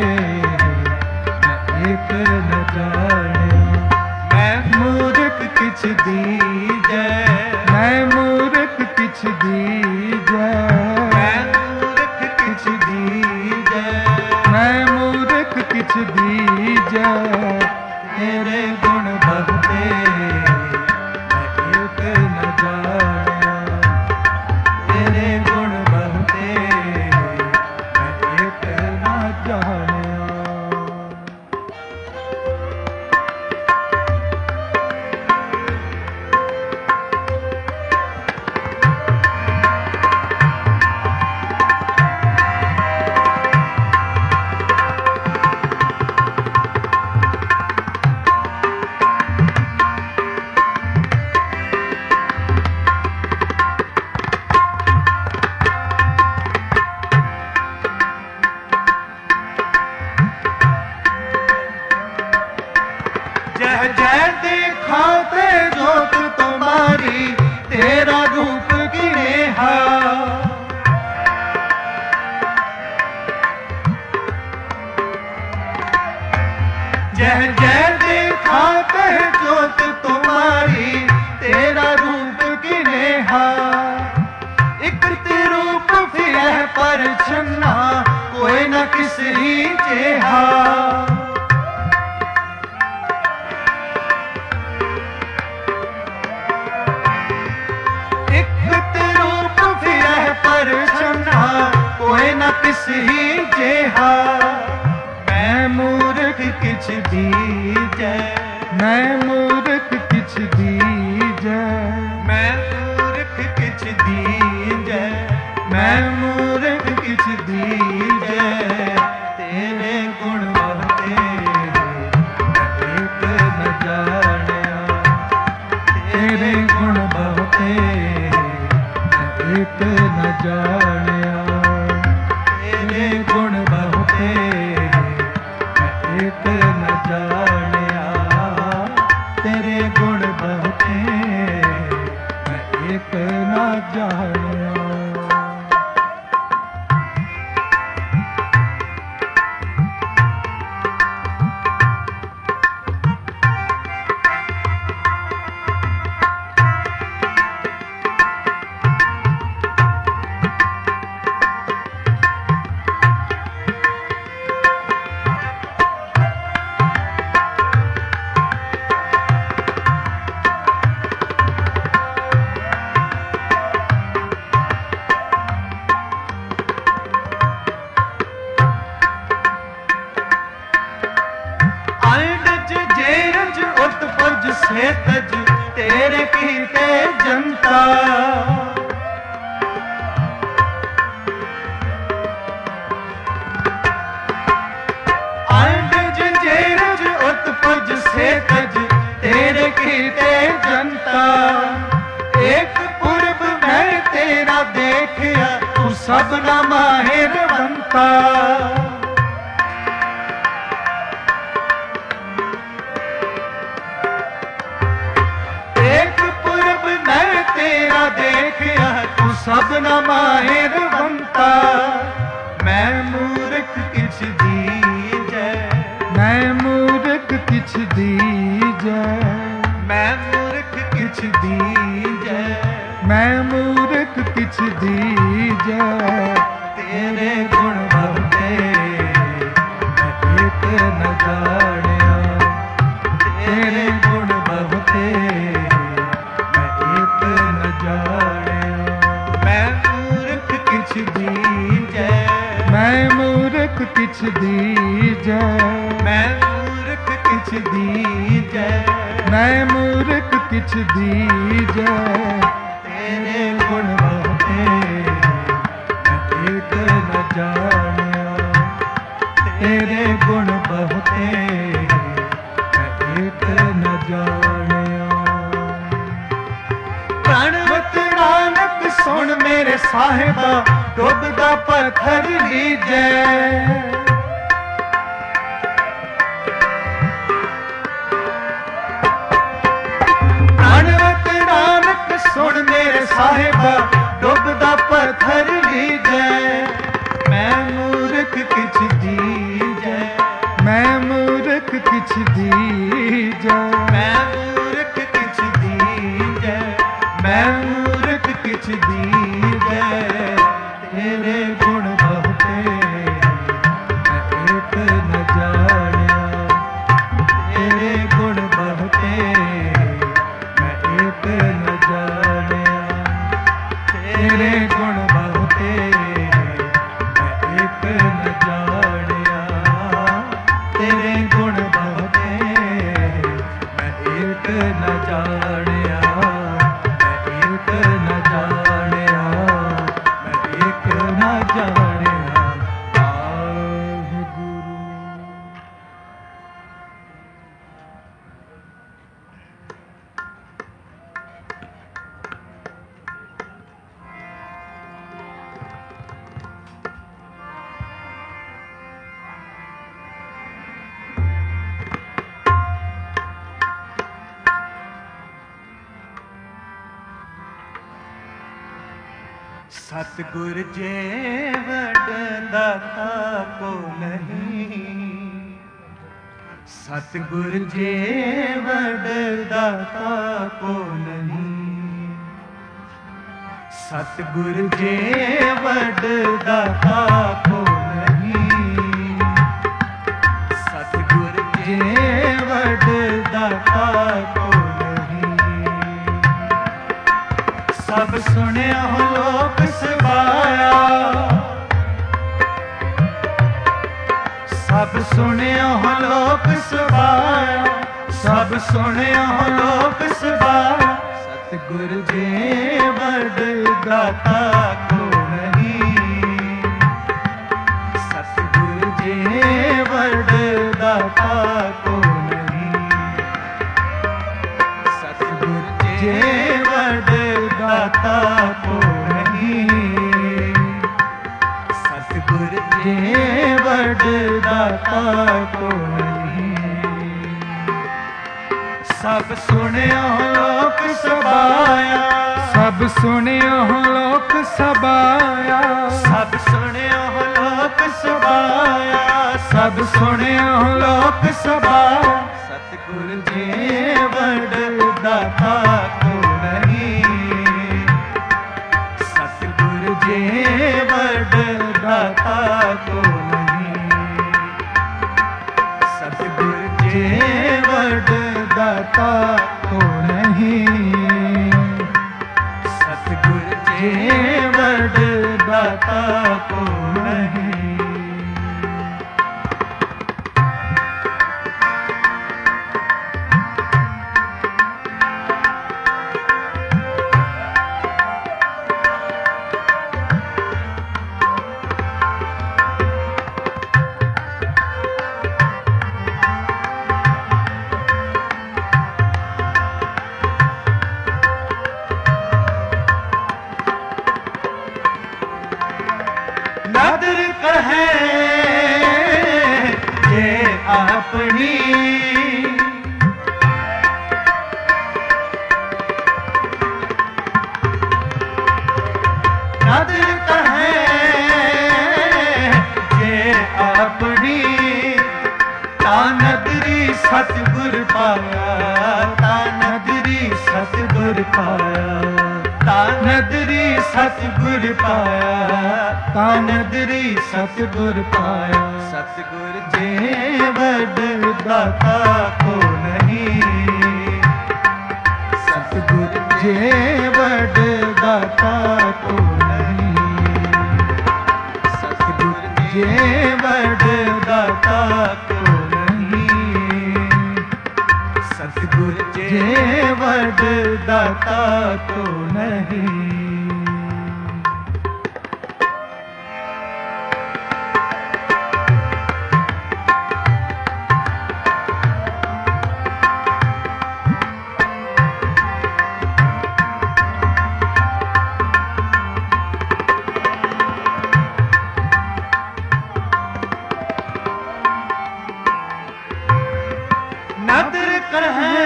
एक न जानिया। मैं मूर्ख किछ दीजै, मैं मूर्ख किछ दीजै, मैं मूर्ख किछ दीजै, मैं मूर्ख किछ दीजै। तेरे गुण बहुते मैं एक न जानिया, तेरे गुण बहुते मैं एक न जानिया। जय जय देखा ते जोत तुम्हारी, तेरा रूप किनेहा। जय जय देखा ते जोत तुम्हारी, तेरा रूप किनेहा। एक तिरूप फिर पर छन्ना, कोई न किसी जेहा। कोई न किसी जेहा। मैं मूर्ख किछ दीजै, मैं मूर्ख किछ दीजै, मैं मूर्ख किछ दीजै, मैं मूर्ख किछ दीजै। तेरे गुण बहुते मैं एक न जानिया, तेरे गुण बहुते मैं एक न जानिया। तेरे गुण बहुते मैं एक न जानिया, तेरे गुण बहुते मैं एक न जानिया। सेतज तेरे कीते जनता। कीते जनता एक पुरब मैं तेरा देखिया तू सबना माहिर बनता एक पुरब मैं तेरा देखिया तू सबना माहिर बनता मैं मूर्ख किछ दीजै मैं मूर्ख किछ दीजै मैं मूर्ख किछ दीजै मैं मूर्ख किछ दीजै तेरे गुण बहुते मैं एक न जानिया तेरे गुण बहुते मैं एक न जानिया मैं मूर्ख किछ दीजै मैं मूर्ख किछ दीजै मैं मूर्ख किछ दीजै मैं मूर्ख किछ दीजै तेरे गुण बहुते मैं एक न जानिया तेरे गुण बहुते मैं एक न जानिया प्रणवत नानक सुन मेरे साहिबा डुबदा पत्थर लीजै सुन मेरे साहिबा डुबदा पत्थर लीजै मैं मूर्ख किछ दीजै मैं मूर्ख किछ दीजै मैं मूर्ख किछ दीजै मैं मूर्ख किछ दीजै तेरे गुण बहुते मैं एक न जानिया तेरे गुण बहुते मैं एक न जानिया तेरे गुण बहुते मैं एक न जानिया तेरे गुण बहुते मैं एक न जानिया मैं एक न जानिया मैं एक न जानिया आह गुरु सतगुर जे वड दाता को नहीं सतगुर जे वड दाता को नहीं सतगुर जे वड दाता को नहीं सतगुर जे वड दाता को सब सुनिया हो लोक सबाया सब सुनिया हो लोक सबाया सब सुनिया हो लोक सबाया सतगुर जे वड दाता को नहीं सतगुर जे वड दाता को नहीं सतगुर जे वड दाता को नहीं सतगुर जे वड दाता को नहीं सब सुनिया लोक सबाया सब सुनिया लोक सबाया सब सुनिया लोक सबाया सब सुनिया लोक सबाया सतगुर जे वड दाता को नहीं सतगुर जे वड दाता को नहीं सतगुर जे वड दाता को नहीं सतगुर जे वड दाता को नहीं नदर कहे ये अपनी नदर कहे ये अपनी ता नदरी सतगुर पाया ता नदरी सतगुर पाया ता नदरी सतगुर पाया ता नदरी सतगुर पाया सतगुर जे वड दाता को नहीं सतगुर जे वड दाता को नहीं सतगुर जे वड दाता को नहीं सतगुर जे वड दाता को नहीं। नदर कहे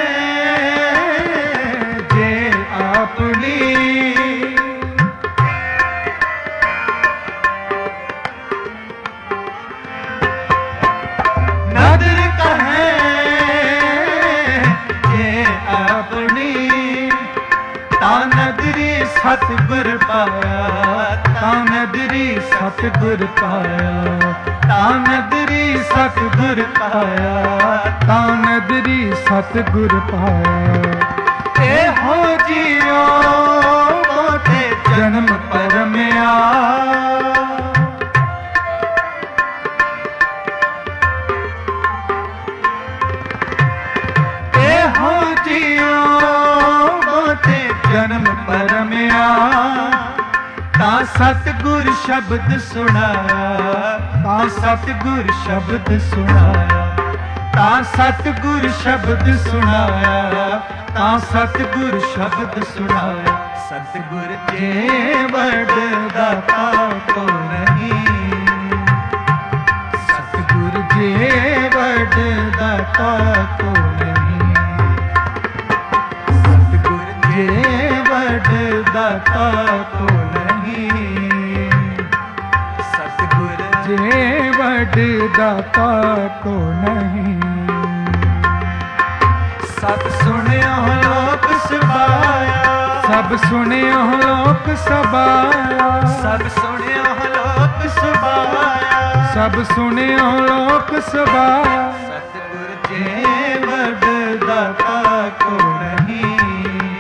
जे अपनी नदर कहे जे अपनी ता नदरी सतगुर पाया ता नदरी सतगुर पाया ता नदरी सतगुर पाया ता नदरी सतगुर पाया। ए हो जियो मोटे जन्म परमया ए हो जियो मोटे जन्म परमया ता सतगुर शब्द सुनाया ता सतगुर शब्द सुनाया ता सतगुर शब्द सुनाया ता सतगुर शब्द सुनाया सतगुर जे वड दाता को नहीं सतगुर जे वड दाता को नहीं सतगुर जे वड दाता को नहीं सतगुर जे वड दाता को नहीं। सब सुनियो लोक सबाया सब सुनियो लोक सबाया सब सुनियो लोक सबाया सब सुनियो लोक सबाया सतगुर जे वड दाता को नहीं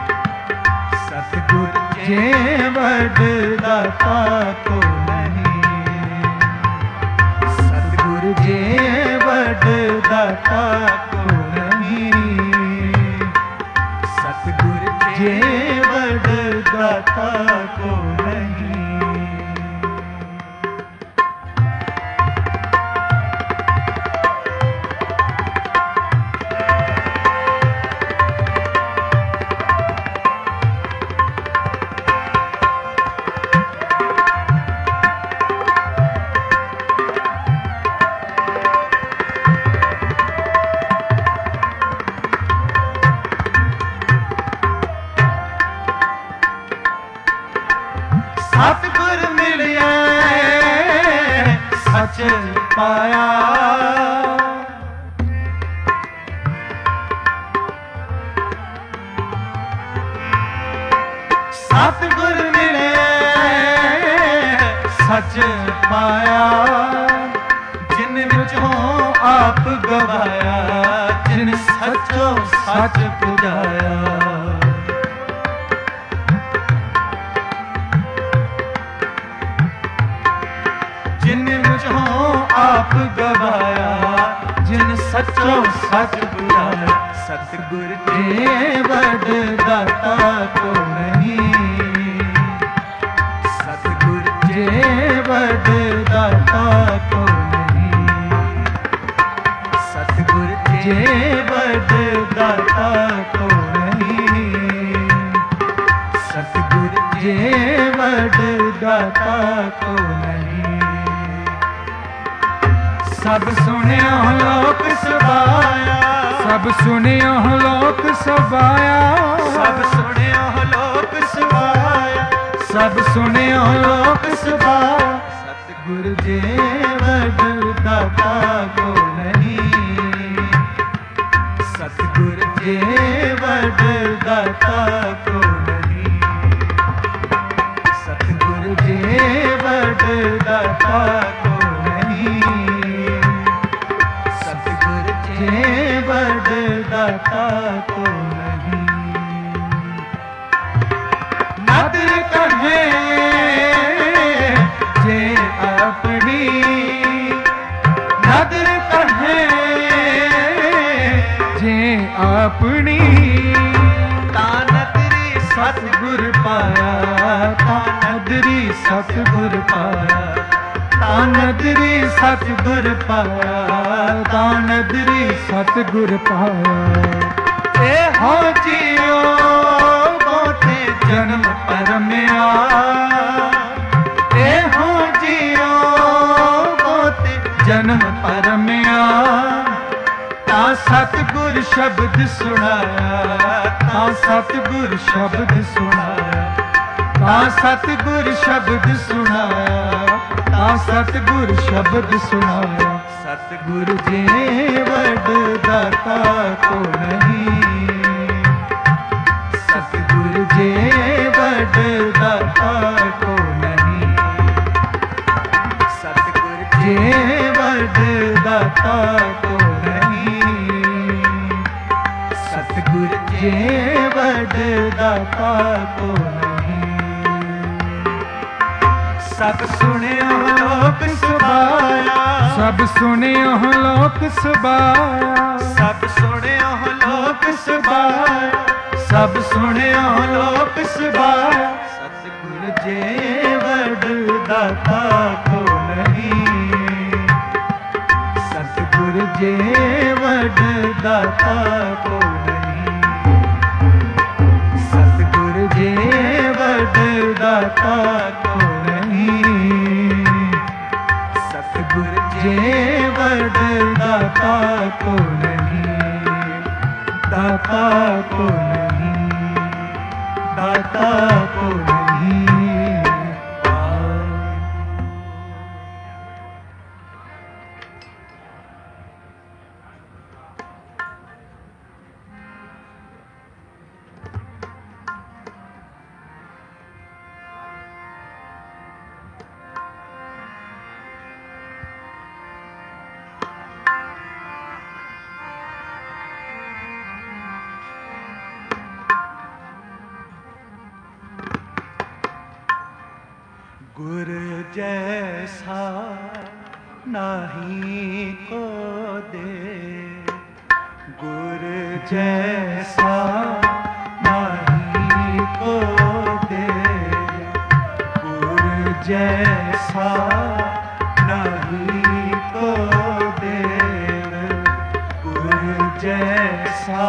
सतगुर जे वड दाता को नहीं सतगुर जे वड दाता को सतगुर जे वड दाता को नहीं। सतगुर मिलिया सच पाया सतगुर मिले सच पाया जिन विचों आप गवाया जिन सचो सच पुजाया जिन विचों आप गवाया जिन सचो सच बुलाया सतगुर जे वड दाता को नहीं सतगुर जे वड दाता को नहीं सतगुर जे वड दाता को नहीं सतगुर जे वड दाता को नहीं। ਸਭ ਸੁਣਿਓ ਲੋਕ ਸਬਾਇਆ, ਸਭ ਸੁਣਿਓ ਲੋਕ ਸਬਾਇਆ, ਸਭ ਸੁਣਿਓ ਲੋਕ ਸਬਾਇਆ, ਸਭ ਸੁਣਿਓ ਲੋਕ ਸਬਾਇਆ। ਸਤਿਗੁਰ ਜੇ ਵਡ ਦਾਤਾ ਕੋ ਨਹੀਂ, ਸਤਿਗੁਰ ਜੇ ਵਡ ਦਾਤਾ ਕੋ ਨਹੀਂ, ਸਤਿਗੁਰ ਜੇ ਵਡ ਦਾਤਾ ਕੋ ਨਹੀਂ, ਸਤਿਗੁਰ ਜੇ ਵਡ ਦਾਤਾ ਕੋ ਨਹੀਂ। ਨਦਰ ਕਹੇ ਜੇ ਆਪਣੀ, ਨਦਰ ਕਹੇ ਜੇ ਆਪਣੀ, ਤਾਂ ਨਦਰੀ ਸਤਿਗੁਰ ਪਾਇਆ, ਤਾਂ ਨਦਰੀ ਸਤਿਗੁਰ ਪਾਇਆ, ਤਾਂ ਨਦਰੀ ਸਤਿਗੁਰ ਪਾਇਆ, ਤਾਂ ਨਦਰੀ ਸਤਿਗੁਰ ਪਾਇਆ। ਇਹੋ ਜਿਉ ਬਹੁਤੇ ਜਨਮ ਪਰਮਿਆ, ਇਹੋ ਜਿਉ ਬਹੁਤੇ ਜਨਮ ਪਰਮਿਆ, ਤਾਂ ਸਤਿਗੁਰ ਸ਼ਬਦ ਸੁਣਾਇਆ, ਤਾਂ ਸਤਿਗੁਰ ਸ਼ਬਦ ਸੁਣਾਇਆ, ਤਾਂ ਸਤਿਗੁਰ ਸ਼ਬਦ ਸੁਣਾਇਆ, ਤਾਂ ਸਤਿਗੁਰ ਸ਼ਬਦ ਸੁਣਾਇਆ। ਸਤਿਗੁਰ ਜੇ ਵਡ ਦਾਤਾ ਕੋ ਨਹੀਂ, ਸਤਿਗੁਰ ਜੇ ਵਡ ਦਾਤਾ ਕੋ ਨਹੀਂ, ਸਤਿਗੁਰ ਜੇ ਵਡ ਦਾਤਾ ਕੋ ਨਹੀਂ, ਸਤਿਗੁਰ ਜੇ ਵਡ ਦਾਤਾ ਕੋ ਨਹੀਂ। ਸਭ ਸੁਣਿਓ ਲੋਕ ਸਬਾਇਆ, ਸਭ ਸੁਣਿਓ ਲੋਕ ਸਬਾਇਆ, ਸਭ ਸੁਣਿਓ ਲੋਕ ਸਬਾਇਆ, ਸਭ ਸੁਣਿਓ ਲੋਕ ਸਬਾਇਆ। ਸਤਿਗੁਰ ਜੇ ਵਡ ਦਾਤਾ ਕੋ ਨਹੀਂ, ਸਤਿਗੁਰ ਜੇ ਵਡ ਦਾਤਾ ਕੋ ਨਹੀਂ, ਸਤਿਗੁਰ ਜੇ ਵਡ ਦਾਤਾ ਕੋ ਨਹੀਂ, ਸਤਿਗੁਰ ਜੇ ਵਡ ਦਾਤਾ ਕੋ ਨਹੀਂ, ਦਾਤਾ ਕੋ ਨਹੀਂ, ਦਾਤਾ ਕੋ ਨਹੀਂ। गुर जैसा नाही को दे, गुर जैसा नाही को दे, गुर जैसा नहीं को दे, गुर जैसा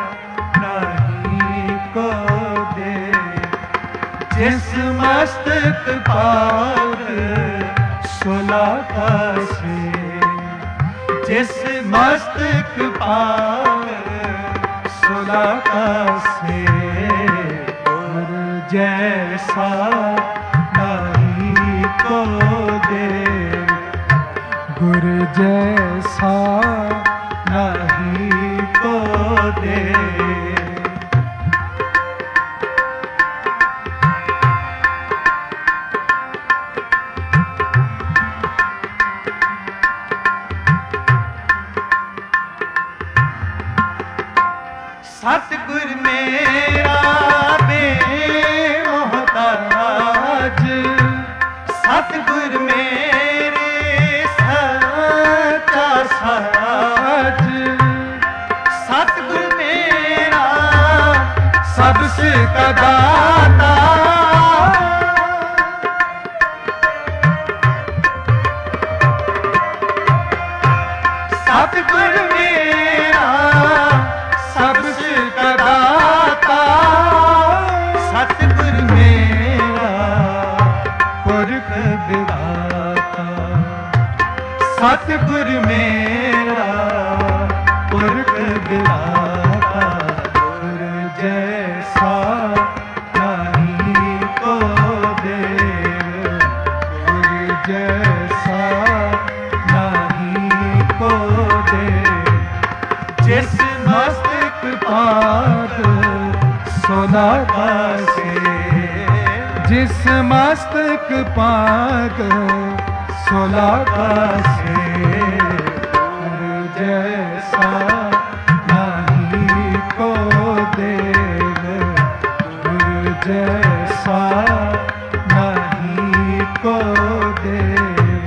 नहीं को दे। जिस मस्तक पार सुलाता से, जिस मस्तक पार सुलाता से, गुर जैसा नहीं को दे, गुर जैसा नहीं को दे। सतगुर मेरा बेमोहताज, सतगुर मेरे सच्चा साज, सतगुर मेरा सबसे का दाता, सतगुर मेरा सबसे का दाता, सतगुर मेरा पुरख विधाता, सतगुर मेरा पुरख गिराता, गुर जैसा नहीं को देव, गुर जैसा नहीं को देव। जिस मस्तक पाग सोलागा से, जिस मस्तक पाग सोलागा से, गुर जैसा नहीं को देव, गुर जैसा नहीं को देव।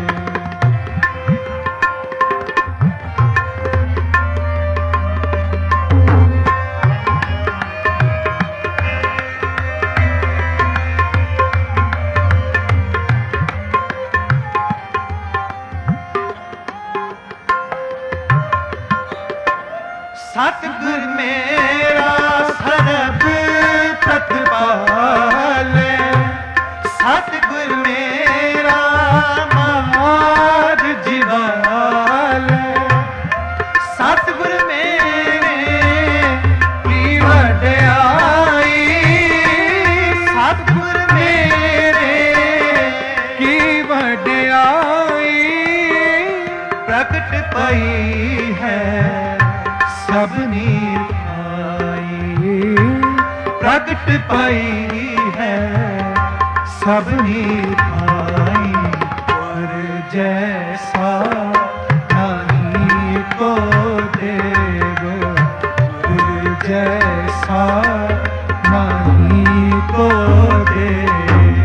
सतगुर मेरा सर्ब प्रतिपाले, सतगुर मेरा मार जिवाले, सतगुर मेरे की वड्याई, सतगुर मेरे की वड्याई प्रकट पई है सबनी आई, प्रकट पाई है सबनी आई, गुर जैसा नहीं को देव, गुर जैसा नहीं को देव।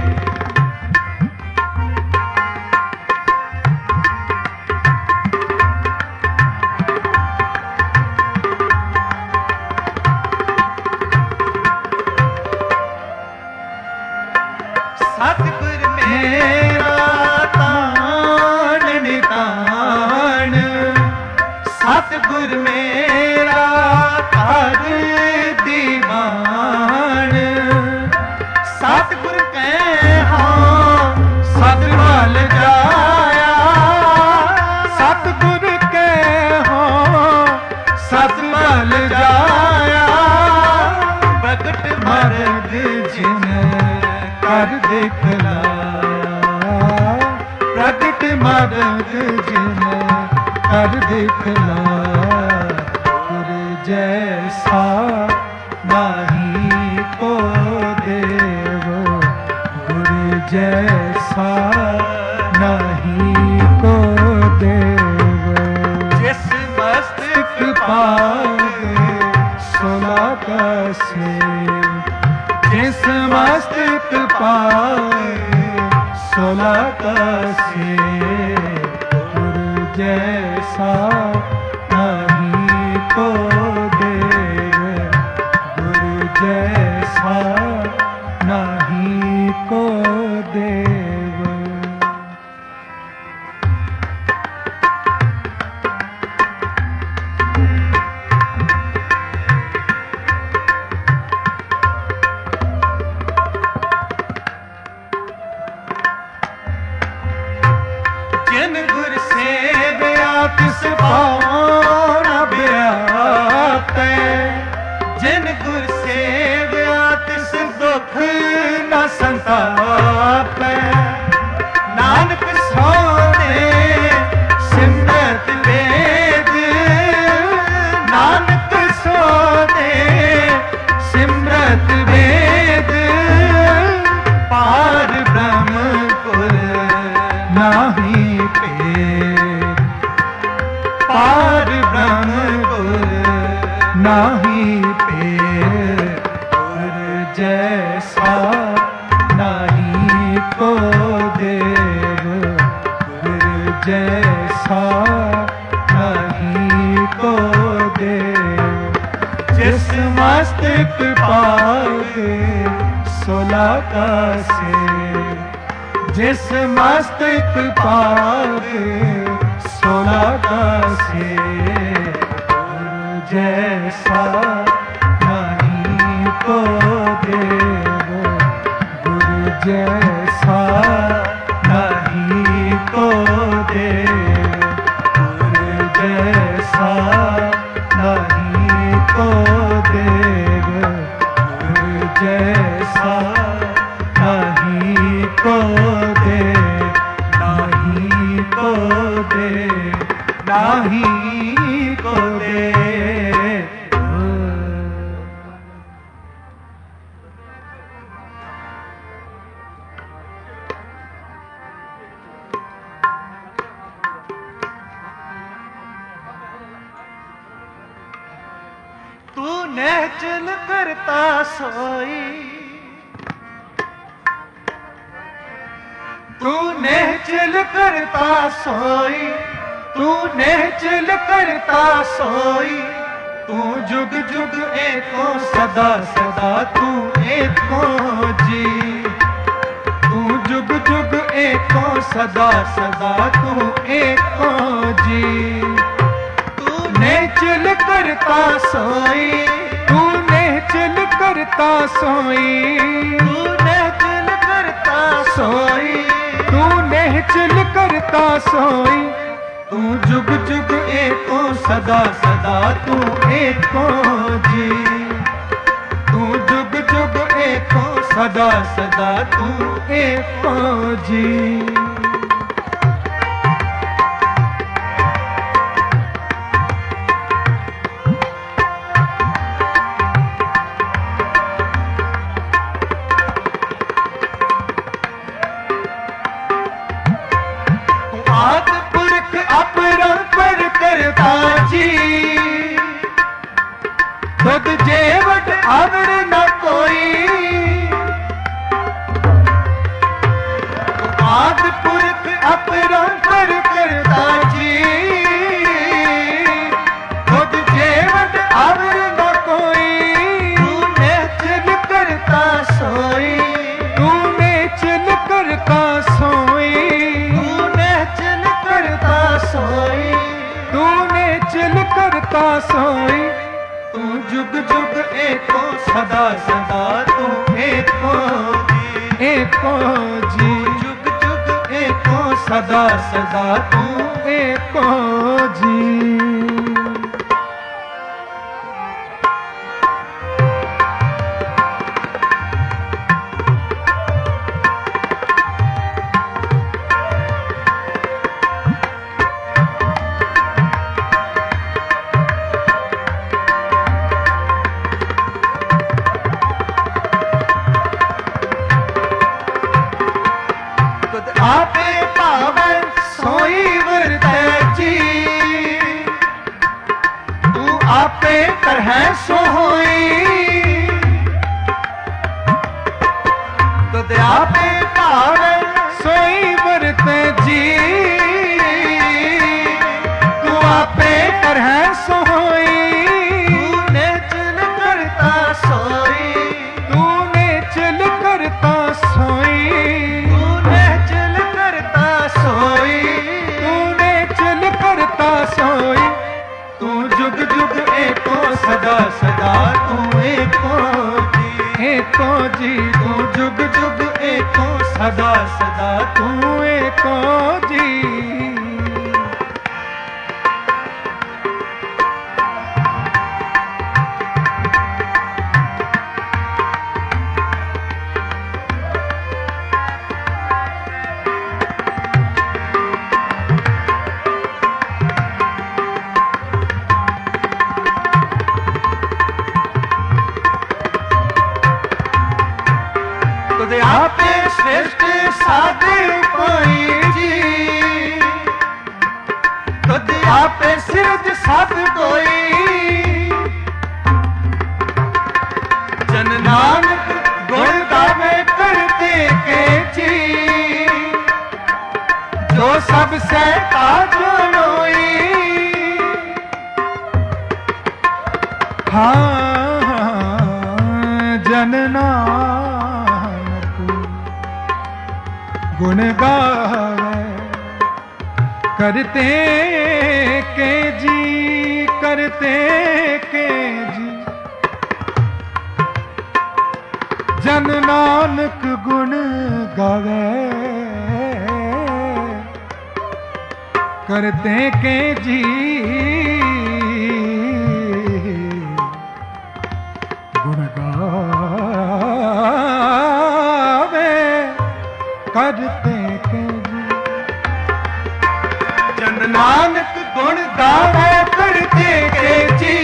सतगुर मेरा तान नितान, सतगुर मेरा तार दीवान, सतगुर कह सतपाल जाया, सतगुर कह सतपाल जाया, प्रगट मर्द जिन कर दिखलाया, प्रगट मर्द जिन कर दिखलाया, गुर जैसा नहीं को देव, गुर जैसा नहीं को देव। जिस मस्तक पाग सोलागा से, जिस मस्तक पाग सोलागा से, गुर जैसा नहीं को देव, गुर जैसा नहीं को देव। जिन गुर सेवया तिस पाओ न ब्याते, जिन गुर सेवया तिस दुख न संतापे, नानक सोने सिमरत वेद, नानक सोने सिमरत वेद, पार ब्रह्म कुल नाही भेद, पार ब्रह्म कुल नाही भेद, गुर जैसा नहीं को देव, गुर जैसा नहीं को देव। जिस मस्तक पाग सोलागा से, जिस मस्तक पाग सोलागा से, गुर जैसा नहीं को देव, गुर जैसा नहीं को देव। ताही को दे। तूने चल करता सोई, तूने चल करता सोई, तूने चल करता सोई, तू जुग जुग एको सदा सदा तू एको जी, तू जुग जुग एको सदा सदा तू एको जी। तूने चल करता सोई, तूने चल करता सोई, तूने चल करता सोई, तूने चल करता सोई, तू जुग जुग एको सदा सदा तू एको जी, तू जुग जुग एको सदा सदा तू एको जी। खुद जेवट आवड़ न कोई, आद पुरख अपरंपर करता जी, खुद जेवट आवड़ न कोई। तूने चल करता सोई, तूने चल करता सोई, तूने चल करता सोई, तूने चल करता सोई, तू जुग जुग एको सदा सदा तू एको जी, एको जी, जुग जुग एको सदा सदा तू एको जी। आपे पावे सोई वरतै जी, तू आपे करहै सोई, तुद आपे पावे सोई वरतै जी, तू आपे करहै सोई। तूने चल करता सोई, तूने चल करता सोई, सोई, तूने चल करता सोई, तू जुग जुग एको सदा सदा तू एको जी, एको जी, तू जुग जुग एको सदा सदा तू एको जी। आपे श्रेष्ठ साधे कोई जी, खुद आपे सिरज साध कोई, जन नानक गुण गावे करते के जी, जो सब से आजोई। हाँ जन गुण गावे करते के जी, करते के जी, जन नानक गुण गावे करते के जी, गुण गावे करते के जी, जन नानक गुण गावे करते के जी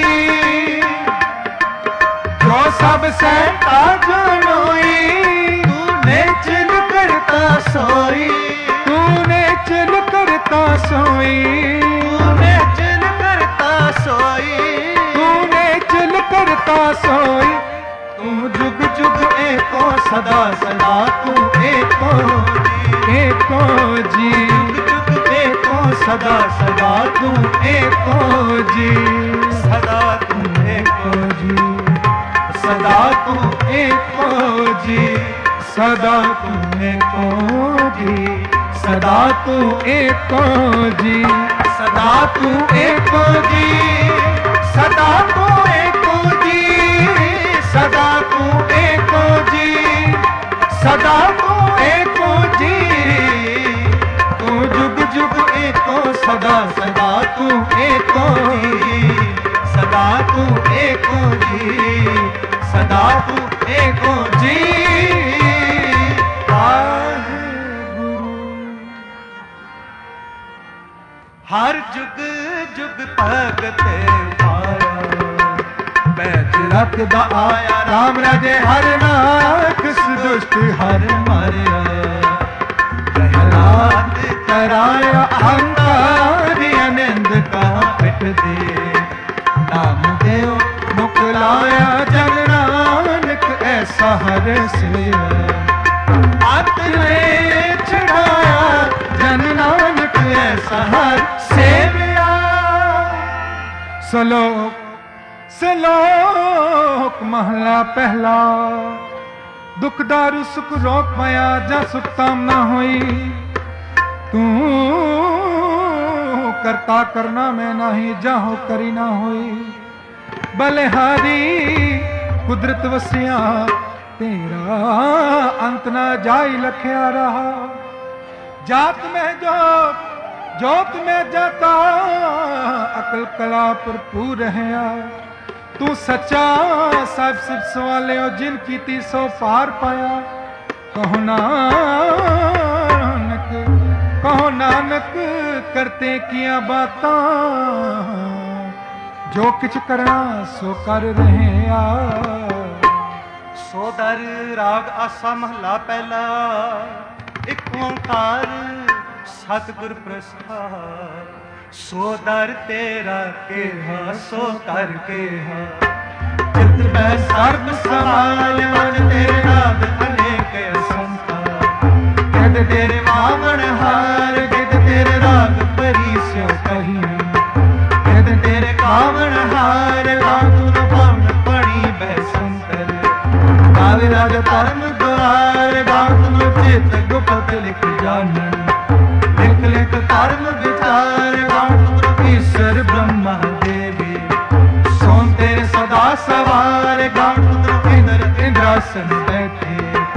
जो सब सहता जनोई तूने चिल करता सोई तूने चिल करता सोई तूने चिल करता सोई तूने चिल करता सोई तू जुग जुग एको सदा सदा तू एको एको जी जुग जुग एको सदा सदा तू एको जी सदा तू एको जी सदा तू एको जी सदा तू एको जी सदा तू एको जी सदा तू एको जी सदा तू एको जी सदा तू एको जी सदा तू एको जी तू जुग जुग एको सदा सदा तू एको जी सदा तू एको जी सदा तू एको जी हर जुग जुग भगत पाया बैठ रखदा आया राम राजे हर नाथ दुष्ट हर मारिया प्रहलाद कराया अहंकार आनंद का पिट दे नाम देव मुकलाया जन नानक ऐसा हर से आत ने चढ़ाया जन नानक ऐसा हर सेविया सलोक सलोक महला पहला दुख दारू सुख रोक पाया जा सुख कामना होई तू करता करना मैं नाही जाहो करी ना होई बलिहारी कुदरत वसिया तेरा अंत ना जाई लखिया रहा जात में जोत जोत में जाता अकल कला भरपूर है तू सच्चा साहिब सिर्फ सवाले हो जिन कीती सो पार पाया कहो नानक कहो नानक करते किया बातां जो किछ करना सो कर रहे आ सोदर राग आसा महला पहला एक ओंकार सतगुर प्रसाद सोदर तेरा केहा सो कर केहा चित में सर्व समाल मन तेरे नाद अनेक असंता गिद तेरे वामन हार गिद तेरे राग परी स्यो कही गिद तेरे कामन हार राग पावन पड़ी बैसंतर गावे राज परम द्वार गाव चित गुप्त लिख जानन लिख लिख कर्म विचार ईश्वर ब्रह्मा देवी सोन तेरे सदा सवार इंद्र इंद्रासन बैठे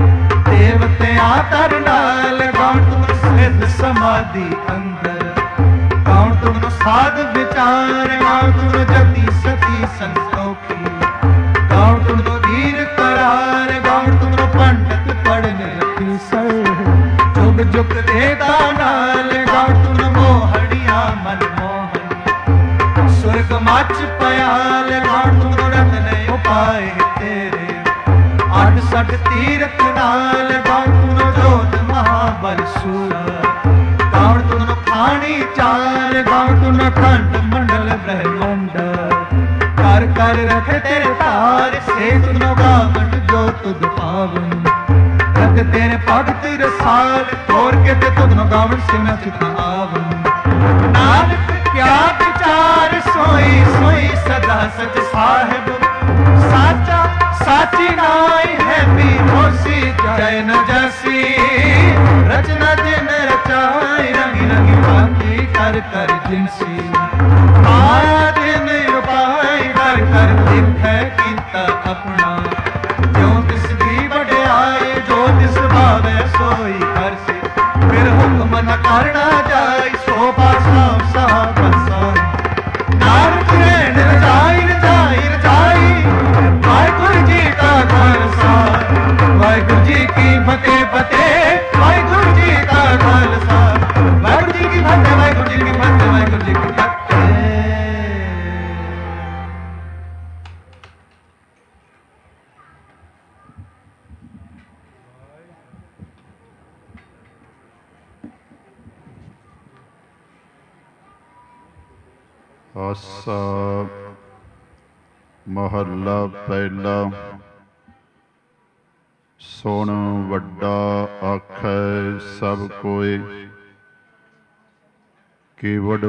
देवते आतर नाल सिद्ध समाधि अंदर गाँव तुम साध विचार गाँव तुम जति सती संतोखी गाँव तुम वीर करार गाँव तुम पंडित पढ़ने रखी सर जुग जुग देता नाल गाँव तुम मोहड़िया मन मोहन स्वर्ग मच पयाल गाँव तुम रत्न उपाय तेरे आठ सठ तीरथ नाल गाँव तुम जोत महाबल सूरा गाँव तुम खानी चार गाँव तुम खंड मंडल ब्रह्मंड कर कर रखे तेरे तार से तुम गावन जो तुद पावन रख तेरे भगत रसाल तोड़ के ते तुद गावन से मैं चिता आवन नानक क्या विचार सोई सोई सदा सच साहिब साचा साची नाई है भी होसी जय न जैसी रचना जिन रचाई रंगी रंगी बाकी कर कर जिनसी आया दिन उपाय कर कर लिखै कीता अपना जो तिस दी वड्याई जो तिस भावे सोई कर से फिर हुक्म न करना जाय सो पासा सा बसा नानक रैन रजाई रजाई रजाई वाहिगुरु जी का खालसा वाहिगुरु जी की फतेह फतेह वाहिगुरु जी का खालसा वाहिगुरु जी की फतेह वाहिगुरु जी की फतेह वाहिगुरु जी की फतेह ਆਸਾ ਮਹੱਲਾ ਪਹਿਲਾ। ਸੁਣ ਵੱਡਾ ਆਖੈ ਸਭ ਕੋਇ, ਕੇਵਡ